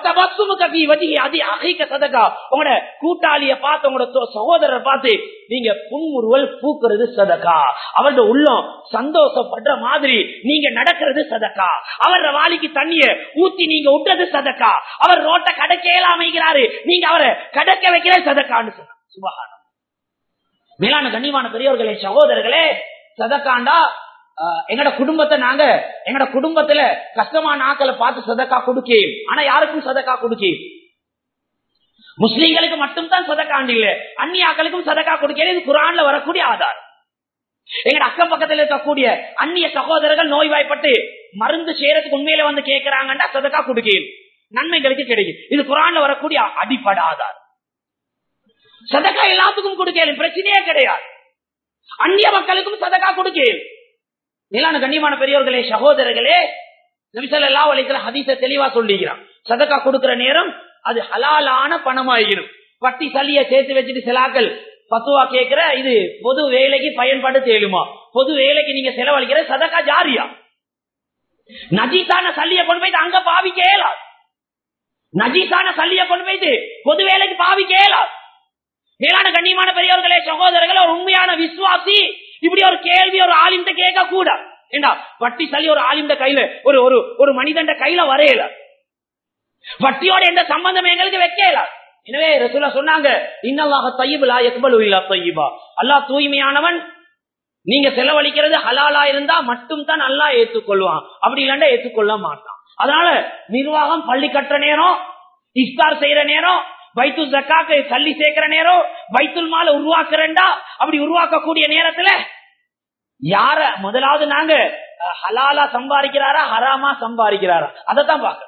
உங்களோட கூட்டாளிய பார்த்து உங்களோட சகோதரரை பார்த்து நீங்க புன்முறுவல் பூக்குறது சதக்கா, அவரோட உள்ளம் சந்தோஷப்படுற மாதிரி நீங்க நடக்கிறது சதக்கா, அவரோட வாளிக்கு தண்ணிய ஊத்தி நீங்க விட்டுறது சதக்கா, அவர் ரோட்டை கடக்கையில அமைக்கிறாரு நீங்க அவரை கடக்க வைக்கிற சதக்கான்னு சொன்னாங்க. சுபஹானல்லாஹ். மேலான கண்ணியமான பெரியவர்களே சகோதரர்களே, சதக்காண்டா எங்கட குடும்பத்தை நாங்க எங்கட குடும்பத்துல கஷ்டமான ஆக்களை பார்த்து சதக்கா கொடுக்க, ஆனா யாருக்கும் சதக்கா கொடுக்க, முஸ்லீம்களுக்கு மட்டும் தான் சதக்காண்டு இல்ல, அந்நிய ஆக்களுக்கும் சதக்கா கொடுக்க. இது குர்ஆன்ல வரக்கூடிய ஆதாரம். எங்கட அக்கம் பக்கத்தில் இருக்கக்கூடிய அந்நிய சகோதரர்கள் நோய்வாய்ப்பட்டு மருந்து செய்யறதுக்கு உண்மையில வந்து கேட்கிறாங்கன்னா சதக்கா கொடுக்க, நன்மைகளுக்கு கிடைக்கும். இது குர்ஆன்ல வரக்கூடிய அடிப்படை ஆதாரம். சதக்கா எல்லாத்துக்கும் கொடுக்க பிரச்சனையே கிடையாது, அந்நிய மக்களுக்கும் சதக்கா கொடுக்க. மேலான கண்ணியமான பெரியவர்களே சகோதரர்களே, நபி ஸல்லல்லாஹு அலைஹி வஸல்லம் ஹதீஸை தெளிவா சொல்லிக்கிறான். சதக்கா கொடுக்கிற நேரம் அது ஹலாலான பணமாயிரும். வட்டி சல்லிய சேர்த்து வச்சுட்டு சிலாக்கள் பத்துவா கேட்கிற இது பொது வேலைக்கு பயன்படுத்த தேலுமா, பொது வேலைக்கு நீங்க செலவழிக்கிற சதக்கா ஜாரியா. நஜீசான சல்லிய கொண்டு போயிட்டு அங்க பாவிக்க இயலாது, நஜீசான சல்லிய கொண்டு போயிட்டு பொது வேலைக்கு பாவிக்க இயலாது. மேலான கண்ணியமான பெரியவர்களே சகோதரர்களே, ஒரு உண்மையான விசுவாசி இப்படி ஒரு கேள்வி ஒரு ஆலிம்ட கேட்க கூட ஏண்டா வட்டி சல்லி ஒரு ஆலிம்ட கையில ஒரு ஒரு ஒரு மனிதன் கையில வரையல, வட்டியோட எந்த சம்பந்தம் எங்களுக்கு வைக்கல. எனவே ரசூலுல்லாஹ் சொன்னாங்க இன்னல்லாஹ தய்யிபு லா யக்பலு இல்லா தய்யிபா, அல்லாஹ் தூய்மையானவன், நீங்க செலவழிக்கிறது ஹலாலா இருந்தா மட்டும் தான் அல்லாஹ் ஏற்றுக்கொள்வான், அப்படி இல்லைன்னா ஏற்றுக்கொள்ள மாட்டான். அதனால நிர்வாகம் பள்ளி கட்டுற நேரம், இஃப்தார் செய்யற நேரம், பைத்துல் ஜக்காத்து சல்லி சேர்க்கிற நேரம், பைத்துல் மால உருவாக்குறா, அப்படி உருவாக்கக்கூடிய நேரத்துல யார முதலாவது நாங்க ஹலாலா சம்பாதிக்கிறாரா ஹராமா சம்பாதிக்கிறாரா அதத்தான் பாக்க.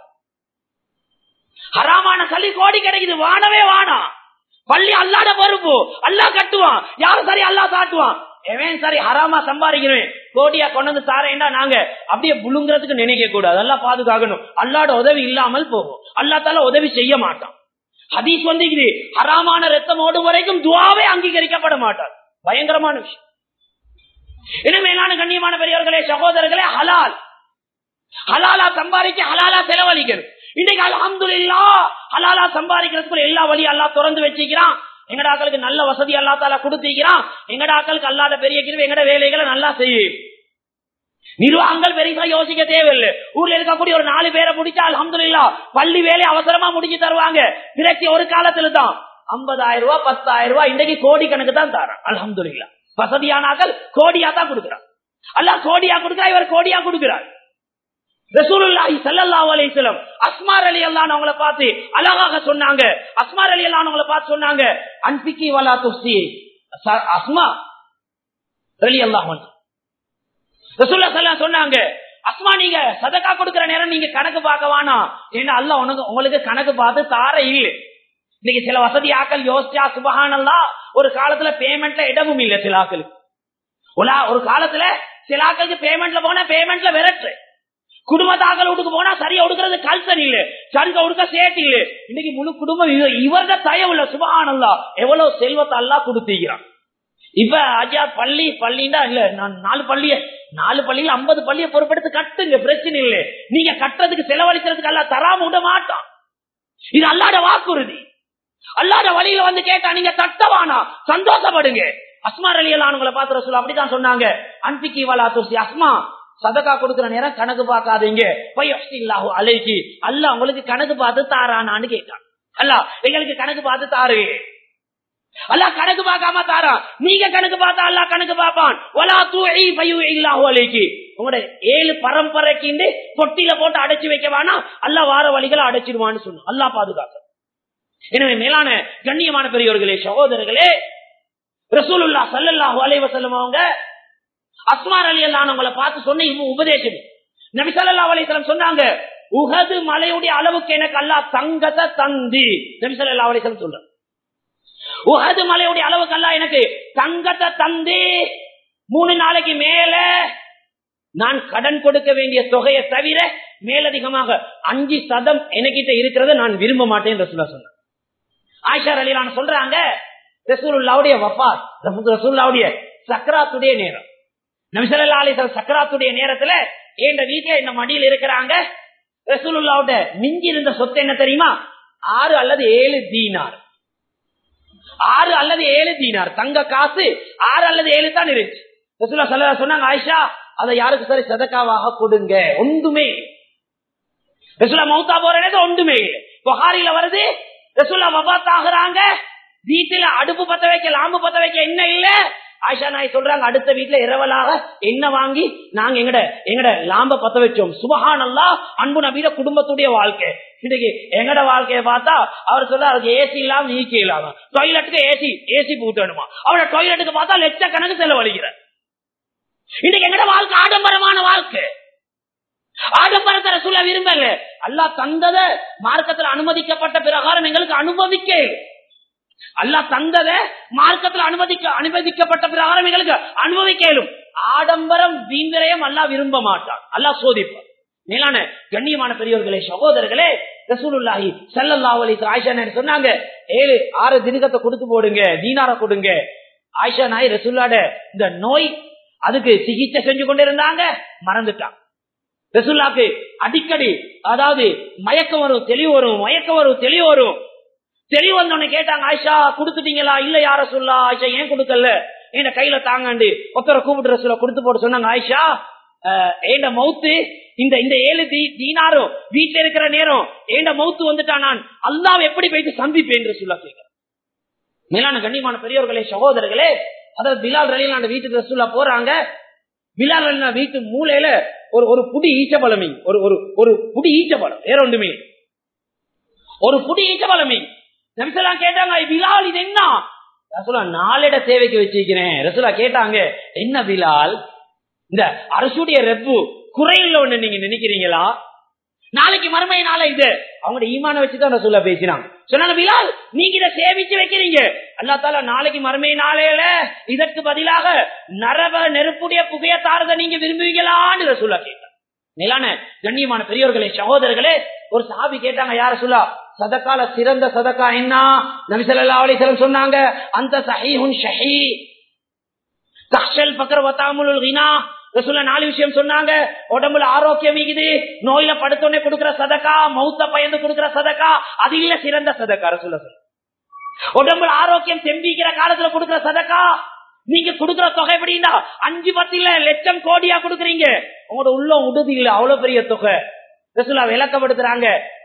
ஹராமான சல்லி கோடி கிடைக்குது, வானவே வானா, பள்ளி அல்லாட பொறுப்பு, அல்லாஹ் கட்டுவான், யாரும் சரி அல்லாஹ் காட்டுவான். எவன் சரி ஹராமா சம்பாதிக்கிறேன் கோடியா கொண்டு வந்து தாரேன்டா நாங்க அப்படியே புழுங்குறதுக்கு நினைக்க கூடாது, அதெல்லாம் பாதுகாக்கணும். அல்லாட உதவி இல்லாமல் போகும், அல்லா தால உதவி செய்ய மாட்டான். ஹதீஸ் வந்து இது ஹராமான ரத்தம் ஓடும் வரைக்கும் துஆவே அங்கீகரிக்கப்பட மாட்டார், பயங்கரமான விஷயம். எனவே மேலான கண்ணியமான பெரியவர்களே சகோதரர்களே, ஹலால் ஹலாலா சம்பாதிக்க ஹலாலா செலவழிக்கணும். இன்னைக்கு அல்ஹம்துலில்லாஹ் ஹலாலா சம்பாதிக்கிறதுக்கு எல்லா வழியும் அல்லாஹ் திறந்து வச்சிருக்கிறான். எங்கடாக்களுக்கு நல்ல வசதி அல்லா தாலா கொடுத்திருக்கிறான். எங்கடாக்களுக்கு அல்லாத பெரிய கிருபை எங்கட வேலைகளை நல்லா செய்யும். நிர்வாகங்கள் பெருசா யோசிக்க தேவையில்லை. ஊர்ல இருக்கக்கூடிய ஒரு நாலு பேரை பிடிச்சா அல்ஹம்துலில்லாஹ் பள்ளி வேலை அவசரமா முடிஞ்சு தருவாங்க. பிரச்சனை ஒரு காலத்துல தான் ஐம்பதாயிரம் ரூபாய் பத்தாயிரம் ரூபாய் இன்றைக்கு கோடி கணக்கு தான் தரான். அல்ஹம்துலில்லாஹ் வசதியானாக்கள் கோடியா தான் கொடுக்கிறார். அல்லாஹ் கோடியா கொடுக்கிறார், இவர் கோடியா கொடுக்கிறார். ரசூலுல்லாஹி ஸல்லல்லாஹு அலைஹி வஸல்லம் அஸ்மா ரலியல்லாஹு அன்ஹா பார்த்து அழகாக சொன்னாங்க. அஸ்மா ரலியல்லாஹு அன்ஹா பார்த்து சொன்னாங்க அன்பிகி வலா துஃசி. அஸ்மா ரலியல்லாஹு அன்ஹா ரசூலுல்லாஹி ஸல்லல்லாஹு அலைஹி சொன்னாங்க, அஸ்மா நீங்க சதகா கொடுக்கிற நேரம் நீங்க கணக்கு பார்க்க வேணாம், ஏன்னா அல்லாஹ் உனக்கு உங்களுக்கு கணக்கு பார்த்து தார இல்லை. இன்னைக்கு சில வசதி ஆக்கள் யோசிச்சா சுபஹானல்லாஹ் ஒரு காலத்துல பேமெண்ட்ல இடமும் இல்லை சில ஆக்களுக்கு. ஒரு காலத்துல சில ஆக்களுக்கு பேமெண்ட்ல போனா பேமெண்ட்ல விரட்டு குடும்பத்தாக்கள் வீட்டுக்கு போனா சரியா உடுக்கிறது கல்சன் இல்ல, சருக்க உடுக்க சேட்டு இல்ல. இன்னைக்கு முழு குடும்பம் இவர்த தயவுல. சுபஹானல்லாஹ், எவ்வளவு செல்வத்தை அல்லாஹ் கொடுத்திருக்கிறான். இப்ப அஜா பள்ளி பள்ளின்னா இல்ல, நான் நாலு பள்ளிய நாலு பள்ளியில ஐம்பது பள்ளிய பொறுப்பெடுத்து கட்டுங்க, பிரச்சனை இல்ல. நீங்க கட்டுறதுக்கு செலவழிக்கிறதுக்கு அல்லாஹ் தராம விட மாட்டான். இது அல்லாஹ்ட வாக்குறுதி. அல்லாஹ்ட வழியில வந்து கேட்டா நீங்க தட்டவானா, சந்தோஷப்படுங்க. அஸ்மா ரலியல்லாஹு அன்ஹா பார்த்து ரசூல் அப்படிதான் சொன்னாங்க, அன்பிக்கி வலா துசி. அஸ்மா, சதகா கொடுக்கிற நேரம் கணக்கு பார்க்காதீங்க, பையல்லாஹு அலைகி, அல்லாஹ் உங்களுக்கு கணக்கு பார்த்து தாரானான்னு கேட்டான். அல்லாஹ் எங்களுக்கு கணக்கு பார்த்து தாரு. அல்லாஹ் கணக்கு பார்க்காம தாரா, நீங்க கணக்கு பார்த்தா அல்லாஹ் கணக்கு பார்ப்பான். வலா துஇ பையல்லாஹு அலைகி, உங்களுடைய ஏழு பரம்பரைக்கு பொட்டியில போட்டு அடைச்சு வைக்க வேணா, அல்லாஹ் வார வழிகளை அடைச்சிடுவான்னு சொன்ன. அல்லாஹ் பாதுகாக்க. எனவே மேலான கண்ணியமான பெரியவர்களே, சகோதரர்களே, ரசூலுல்லாஹ் ஸல்லல்லாஹு அலைஹி வஸல்லம் அவங்க அஸ்மா ரலியல்லாஹு அன்ஹா பார்த்து சொன்ன உபதேசம். நபி ஸல்லல்லாஹு அலைஹி வஸல்லம் சொன்னாங்க, உஹது மலையுடைய அளவுக்கு எனக்கு அல்லாஹ் தங்கத்தை தந்தி. நபி ஸல்லல்லாஹு அலைஹி வஸல்லம் சொல்றாங்க, உஹது மலையுடைய அளவுக்கு அல்லாஹ் எனக்கு தங்கத்தை தந்தி, மூணு நாளைக்கு மேல நான் கடன் கொடுக்க வேண்டிய தொகையை தவிர மேலதிகமாக அஞ்சு சதம் என்கிட்ட இருக்கிறத நான் விரும்ப மாட்டேன் ரசூலுல்லாஹ் சொன்னாங்க. ஆயிஷா ரலியல்லாஹு அன்ஹா சொல்றாங்க, ரசூலுல்லாஹ்வுடைய வஃபாத், ரசூலுல்லாஹ்வுடைய சக்ராத்துடைய நேரம், நபி ஸல்லல்லாஹு அலைஹி வஸல்லம் சக்ராத்துடைய நேரத்துல என் வீட்டுல இந்த மடியில் இருக்கிறாங்க. ரசூலுல்லாஹ்வோட மிஞ்சி இருந்த சொத்து என்ன தெரியுமா? ஆறு அல்லது ஏழு தீனார். ஆறு அல்லது ஏழு தீனார் தங்க காசு, ஆறு அல்லது ஏழு தான் இருந்துச்சு. ரசூலுல்லாஹ் ஸல்லல்லாஹு அலைஹி வஸல்லம் சொன்னாங்க, ஆயிஷா அதை யாருக்கு சரி சதகாவாக கொடுங்க. ஒன்றுமே ரசூலுல்லாஹ் மௌத்தா போற நேரத்துல ஒன்றுமே இல்லை. புகாரில வருது, ரசூலுல்லாஹ் வஃபாத் ஆகுறாங்க, வீட்டுல அடுப்பு பத்த வைக்க லாம்பு பத்த வைக்க என்ன இல்ல. ஆயிஷா நாய் சொல்றாங்க, அடுத்த வீட்டுல இரவலாக என்ன வாங்கி நாங்க எங்கட எங்கட லாம்ப பத்த வச்சோம். சுபஹானல்லாஹ், அன்பு நபியில குடும்பத்துடைய வாழ்க்கை. இன்னைக்கு எங்கட வாழ்க்கையை பார்த்தா அவர் சொல்ற அதுக்கு ஏசி இல்லாம நீக்க இல்லாம, டாய்லெட்டுக்கு ஏசி ஏசி பூட்டணுமா, அவரோட டாய்லெட்டுக்கு பார்த்தா லட்சக்கணக்கு செலவழிக்கிற. இன்னைக்கு எங்கட வாழ்க்கை ஆடம்பரமான வாழ்க்கை. ஆடம்பரத்தை ரசூலுல்லாஹ் விரும்பல. அல்லாஹ் தந்தத மார்க்கத்தில் அனுமதிக்கப்பட்ட பிரகாரம் எங்களுக்கு அனுபவிக்க. அல்லாஹ் தந்தத மார்க்கத்தில் அனுமதிக்க அனுமதிக்கப்பட்ட பிரகாரம் எங்களுக்கு அனுபவிக்கலும். ஆடம்பரம் வீண்விரயம் அல்லாஹ் விரும்ப மாட்டான், அல்லாஹ் சோதிப்பான். மேலான கண்ணியமான பெரியவர்களே, சகோதரர்களே, ரசூலுல்லாஹி ஸல்லல்லாஹு அலைஹி வஸல்லம் ஆயிஷா நாய் சொன்னாங்க, ஏழு ஆறு தினகத்தை கொடுத்து போடுங்க, தீனார கொடுங்க. ஆயிஷா நாய் ரசூலுல்லாஹ்ட இந்த நோய் அதுக்கு சிகிச்சை செஞ்சு கொண்டு இருந்தாங்க, மறந்துட்டான். ரசூலுல்லாஹ்க்கு அடிக்கடி அதாவது மயக்கம் வரும், தெளிவு வரும், மயக்கம் வரும், தெளிவு வரும். தெளிவு வந்தோன்னு கேட்டாங்க, ஆயிஷா கொடுத்துட்டீங்களா? இல்ல யார சொல்லா. ஆயிஷா ஏன் கொடுக்கல? என் கையில தாங்காண்டு ஒத்தரை கூப்பிட்டு ரசூலுல்லாஹ் கொடுத்து போட்டு சொன்னாங்க, ஆயிஷா ஏண்ட மௌத்து இந்த இந்த ஏழு தீனாரும் வீட்டுல இருக்கிற நேரம் ஏண்ட மௌத்து வந்துட்டா நான் அல்லாஹ் எப்படி போயிட்டு சந்திப்பேன் ரசூலுல்லாஹ் கேட்கிறார். மேலான கண்ணியமான பெரியவர்களே, சகோதரர்களே, அதாவது பிலால் ரலியல்லாஹு அன்ஹு வீட்டுக்கு ரசூலுல்லாஹ் போறாங்க. பிலால் ரலியல்லாஹு வீட்டு மூலையில ஒரு ஒரு புடி ஈச்சபழமி, ஒரு ஒரு ஒரு புடி ஈச்சபழம், வேற ஒன்றுமே ஒரு புடி ஈச்சபழமி. நபிசல்லாம் கேட்டாங்க, பிலால் இது என்ன? ரசூலா நாளிட தேவைக்கு வச்சிருக்கிறேன். ரசூலா கேட்டாங்க, என்ன பிலால், இந்த அரசுடைய ரெப்பு குறையில ஒண்ணு நீங்க நினைக்கிறீங்களா? நாளைக்கு மறுமை நாளை இது அவங்க ஈமான வச்சுதான் ரசூலா பேசினாங்க. சொன்னாங்க, பிலால் நீங்க இதை சேவிச்சு வைக்கிறீங்க, அல்லாஹ் தஆலா நாளைக்கு மறுமை நாளையில இதற்கு பதிலாக நரக நெருப்புடைய புகைய தாரத நீங்க விரும்புவீங்களான்னு ரசூலா கேட்டாங்க. மேலான கண்ணியமான பெரியவர்களே, சகோதரர்களே, ஒரு சஹாபி கேட்டாங்க, யார் ரசூலா சதகால சிறந்த சதகா என்ன? நபி ஸல்லல்லாஹு அலைஹி வஸல்லம் சொன்னாங்க, அந்த ஸஹீஹுன் ஷஹீ தஹ்ஷல் ஃபக்ர் வ தஅமுல் கினா. ரசூலுல்லாஹ் நாலு விஷயம் சொன்னாங்க. உடம்புல ஆரோக்கியம் இருக்குது, நோயில படுத்தோனே கொடுக்கிற சதகா, மௌத்த பயந்து கொடுக்கிற சதகா, அது இல்ல சிறந்த சதகா. ரசூலுல்லாஹ் சொன்னாங்க, உடம்புல ஆரோக்கியம் தெம்பிக்கிற காலத்துல கொடுக்கிற சதகா. நீங்க கொடுக்கிற தொகை எப்படின்னா அஞ்சு பத்து இல்ல லட்சம் கோடியா கொடுக்குறீங்க, உங்களோட உள்ள உடுது இல்ல அவ்வளவு பெரிய தொகை. ரசூலுல்லாஹ் விளக்கப்படுத்துறாங்க,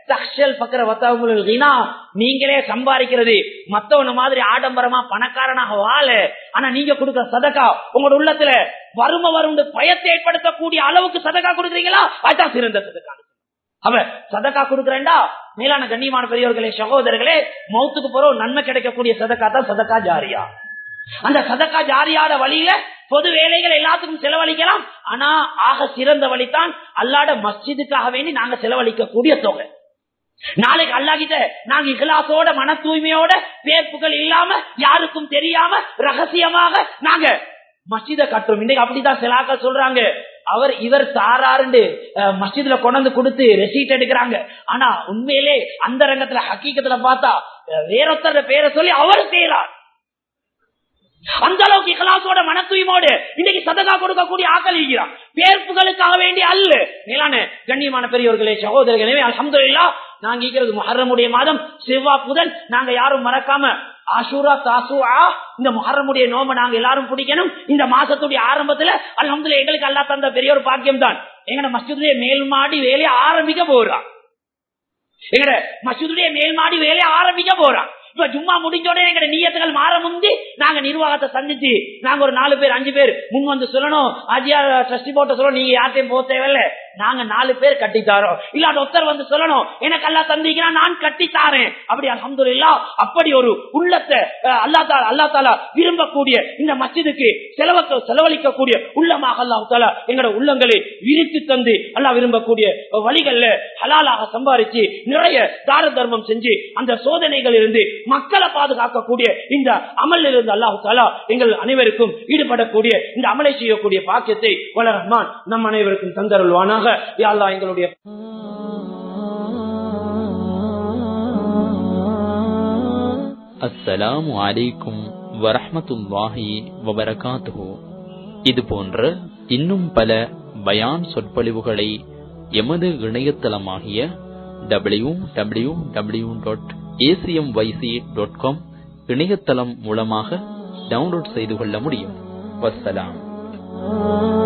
நீங்களே சம்பாதிக்கிறது மத்தவன மாதிரி ஆடம்பரமா பணக்காரனாக வாழ, ஆனா நீங்க கொடுக்கிற சதகா உங்களோட உள்ளத்துல வறுமை வரும் பயத்தை ஏற்படுத்தக்கூடிய அளவுக்கு சதகா கொடுக்குறீங்களா, அதுதான் சிறந்த சதகா. அவ சதகா கொடுக்கிறேன்டா. மேலான கண்ணியமான பெரியவர்களே, சகோதரர்களே, மௌத்துக்கு போற நன்மை கிடைக்கக்கூடிய சதகா தான் சதகா ஜாரியா. அந்த சதகா ஜாரியாத வழியில பொது வேலைகள் எல்லாத்துக்கும் செலவழிக்கலாம், ஆனா ஆக சிறந்த வழிதான் அல்லாஹ்ட மஸ்ஜிதுக்காக வேண்டி நாங்க செலவழிக்கக்கூடிய தொகை. நாளைக்கு அல்லாஹ் கிட்ட நாங்க இஹ்லாஸோட மன தூய்மையோட பேர்ப்புகள் இல்லாம யாருக்கும் தெரியாம ரகசியமாக நாங்க மஸ்ஜித கட்டுறோம். இன்னைக்கு அப்படிதான் சிலாக்கள் சொல்றாங்க, அவர் இவர் தாராருண்டு மஸ்ஜித்ல கொண்டு கொடுத்து ரெசீட் எடுக்கிறாங்க. ஆனா உண்மையிலே அந்த ரங்கத்துல ஹக்கீக்கத்துல பார்த்தா வேறொத்தர பேரை சொல்லி அவர் செய்யறார். அந்த அளவுக்கு இഖ்லாஸோட மன தூய்மையோடு இன்னைக்கு சதகா கொடுக்கக்கூடிய ஆக்கள் இருக்கிறார். பேர்ப்புகளுக்காக வேண்டி அல்ல. மேலான கண்ணியமான பெரியவர்களே, சகோதரர்களே, அல்ஹம்துலில்லாஹ் நாங்க இருக்கிறது முஹர்ரமுடைய மாதம், செவ்வாய் புதன். நாங்க யாரும் மறக்காம ஆஷூரா தாசுஆ இந்த முஹர்ரமுடைய நோம்பை நாங்க எல்லாரும் பிடிக்கணும். இந்த மாசத்துடைய ஆரம்பத்துல அல்ஹம்துலில்லாஹ் எங்களுக்கு அல்லாஹ் தந்த பெரிய ஒரு பாக்கியம் தான். எங்கட மஸ்ஜிதுடைய மேல் மாடி வேலையை ஆரம்பிக்க போறான். எங்கட மஸ்ஜிதுடைய மேல் மாடி வேலையை ஆரம்பிக்க போறான். இப்ப ஜும்மா முடிஞ்சோட எங்க நியத்துகள் மாற முந்தி நாங்க நிர்வாகத்தை சந்திச்சு நாங்க ஒரு நாலு பேர் அஞ்சு பேர் முன் வந்து சொல்லணும், ஆஜியா ட்ரஸ்டி போட்ட சொல்லணும், நீங்க யார்ட்டையும் போக தேவையில்ல, நாங்க நாலு பேர் கட்டித்தாரோம். இல்லாட்ட ஒருத்தர் வந்து சொல்லணும், எனக்கு அல்லா தந்திக்கிறான் நான் கட்டித்தாரேன். அப்படி அல்ஹம்துலில்லாஹ் அப்படி ஒரு உள்ளத்தை அல்லா தாலா அல்லா தாலா விரும்பக்கூடிய இந்த மஸ்ஜிதுக்கு செலவக்க செலவழிக்கக்கூடிய உள்ளமாக அல்லாஹ் தாலா எங்களோட உள்ளங்களை விரித்து தந்து அல்லாஹ் விரும்பக்கூடிய வழிகள்ல ஹலாலாக சம்பாதிச்சு நிறைய தார தர்மம் செஞ்சு அந்த சோதனைகள் இருந்து மக்களை பாதுகாக்கக்கூடிய இந்த அமல் இருந்து அல்லாஹ் தஆலா எங்கள் அனைவருக்கும் ஈடுபடக்கூடிய இந்த அமலை செய்யக்கூடிய பாக்கியத்தை வல்ல ரஹ்மான் நம் அனைவருக்கும் தந்தருள்வானாக. யா அல்லாஹ் எங்களுடைய அஸ்ஸலாமு அலைக்கும் வரஹ்மத்துல்லாஹி வபரகாத்துஹு. இது போன்ற இன்னும் பல பயான் சொற்பொழிவுகளை எமது இணையதளமாகிய W W W dot ACMYC dot com இணையதளம் மூலமாக டவுன்லோட் செய்து கொள்ள முடியும். வஸ்ஸலாம்.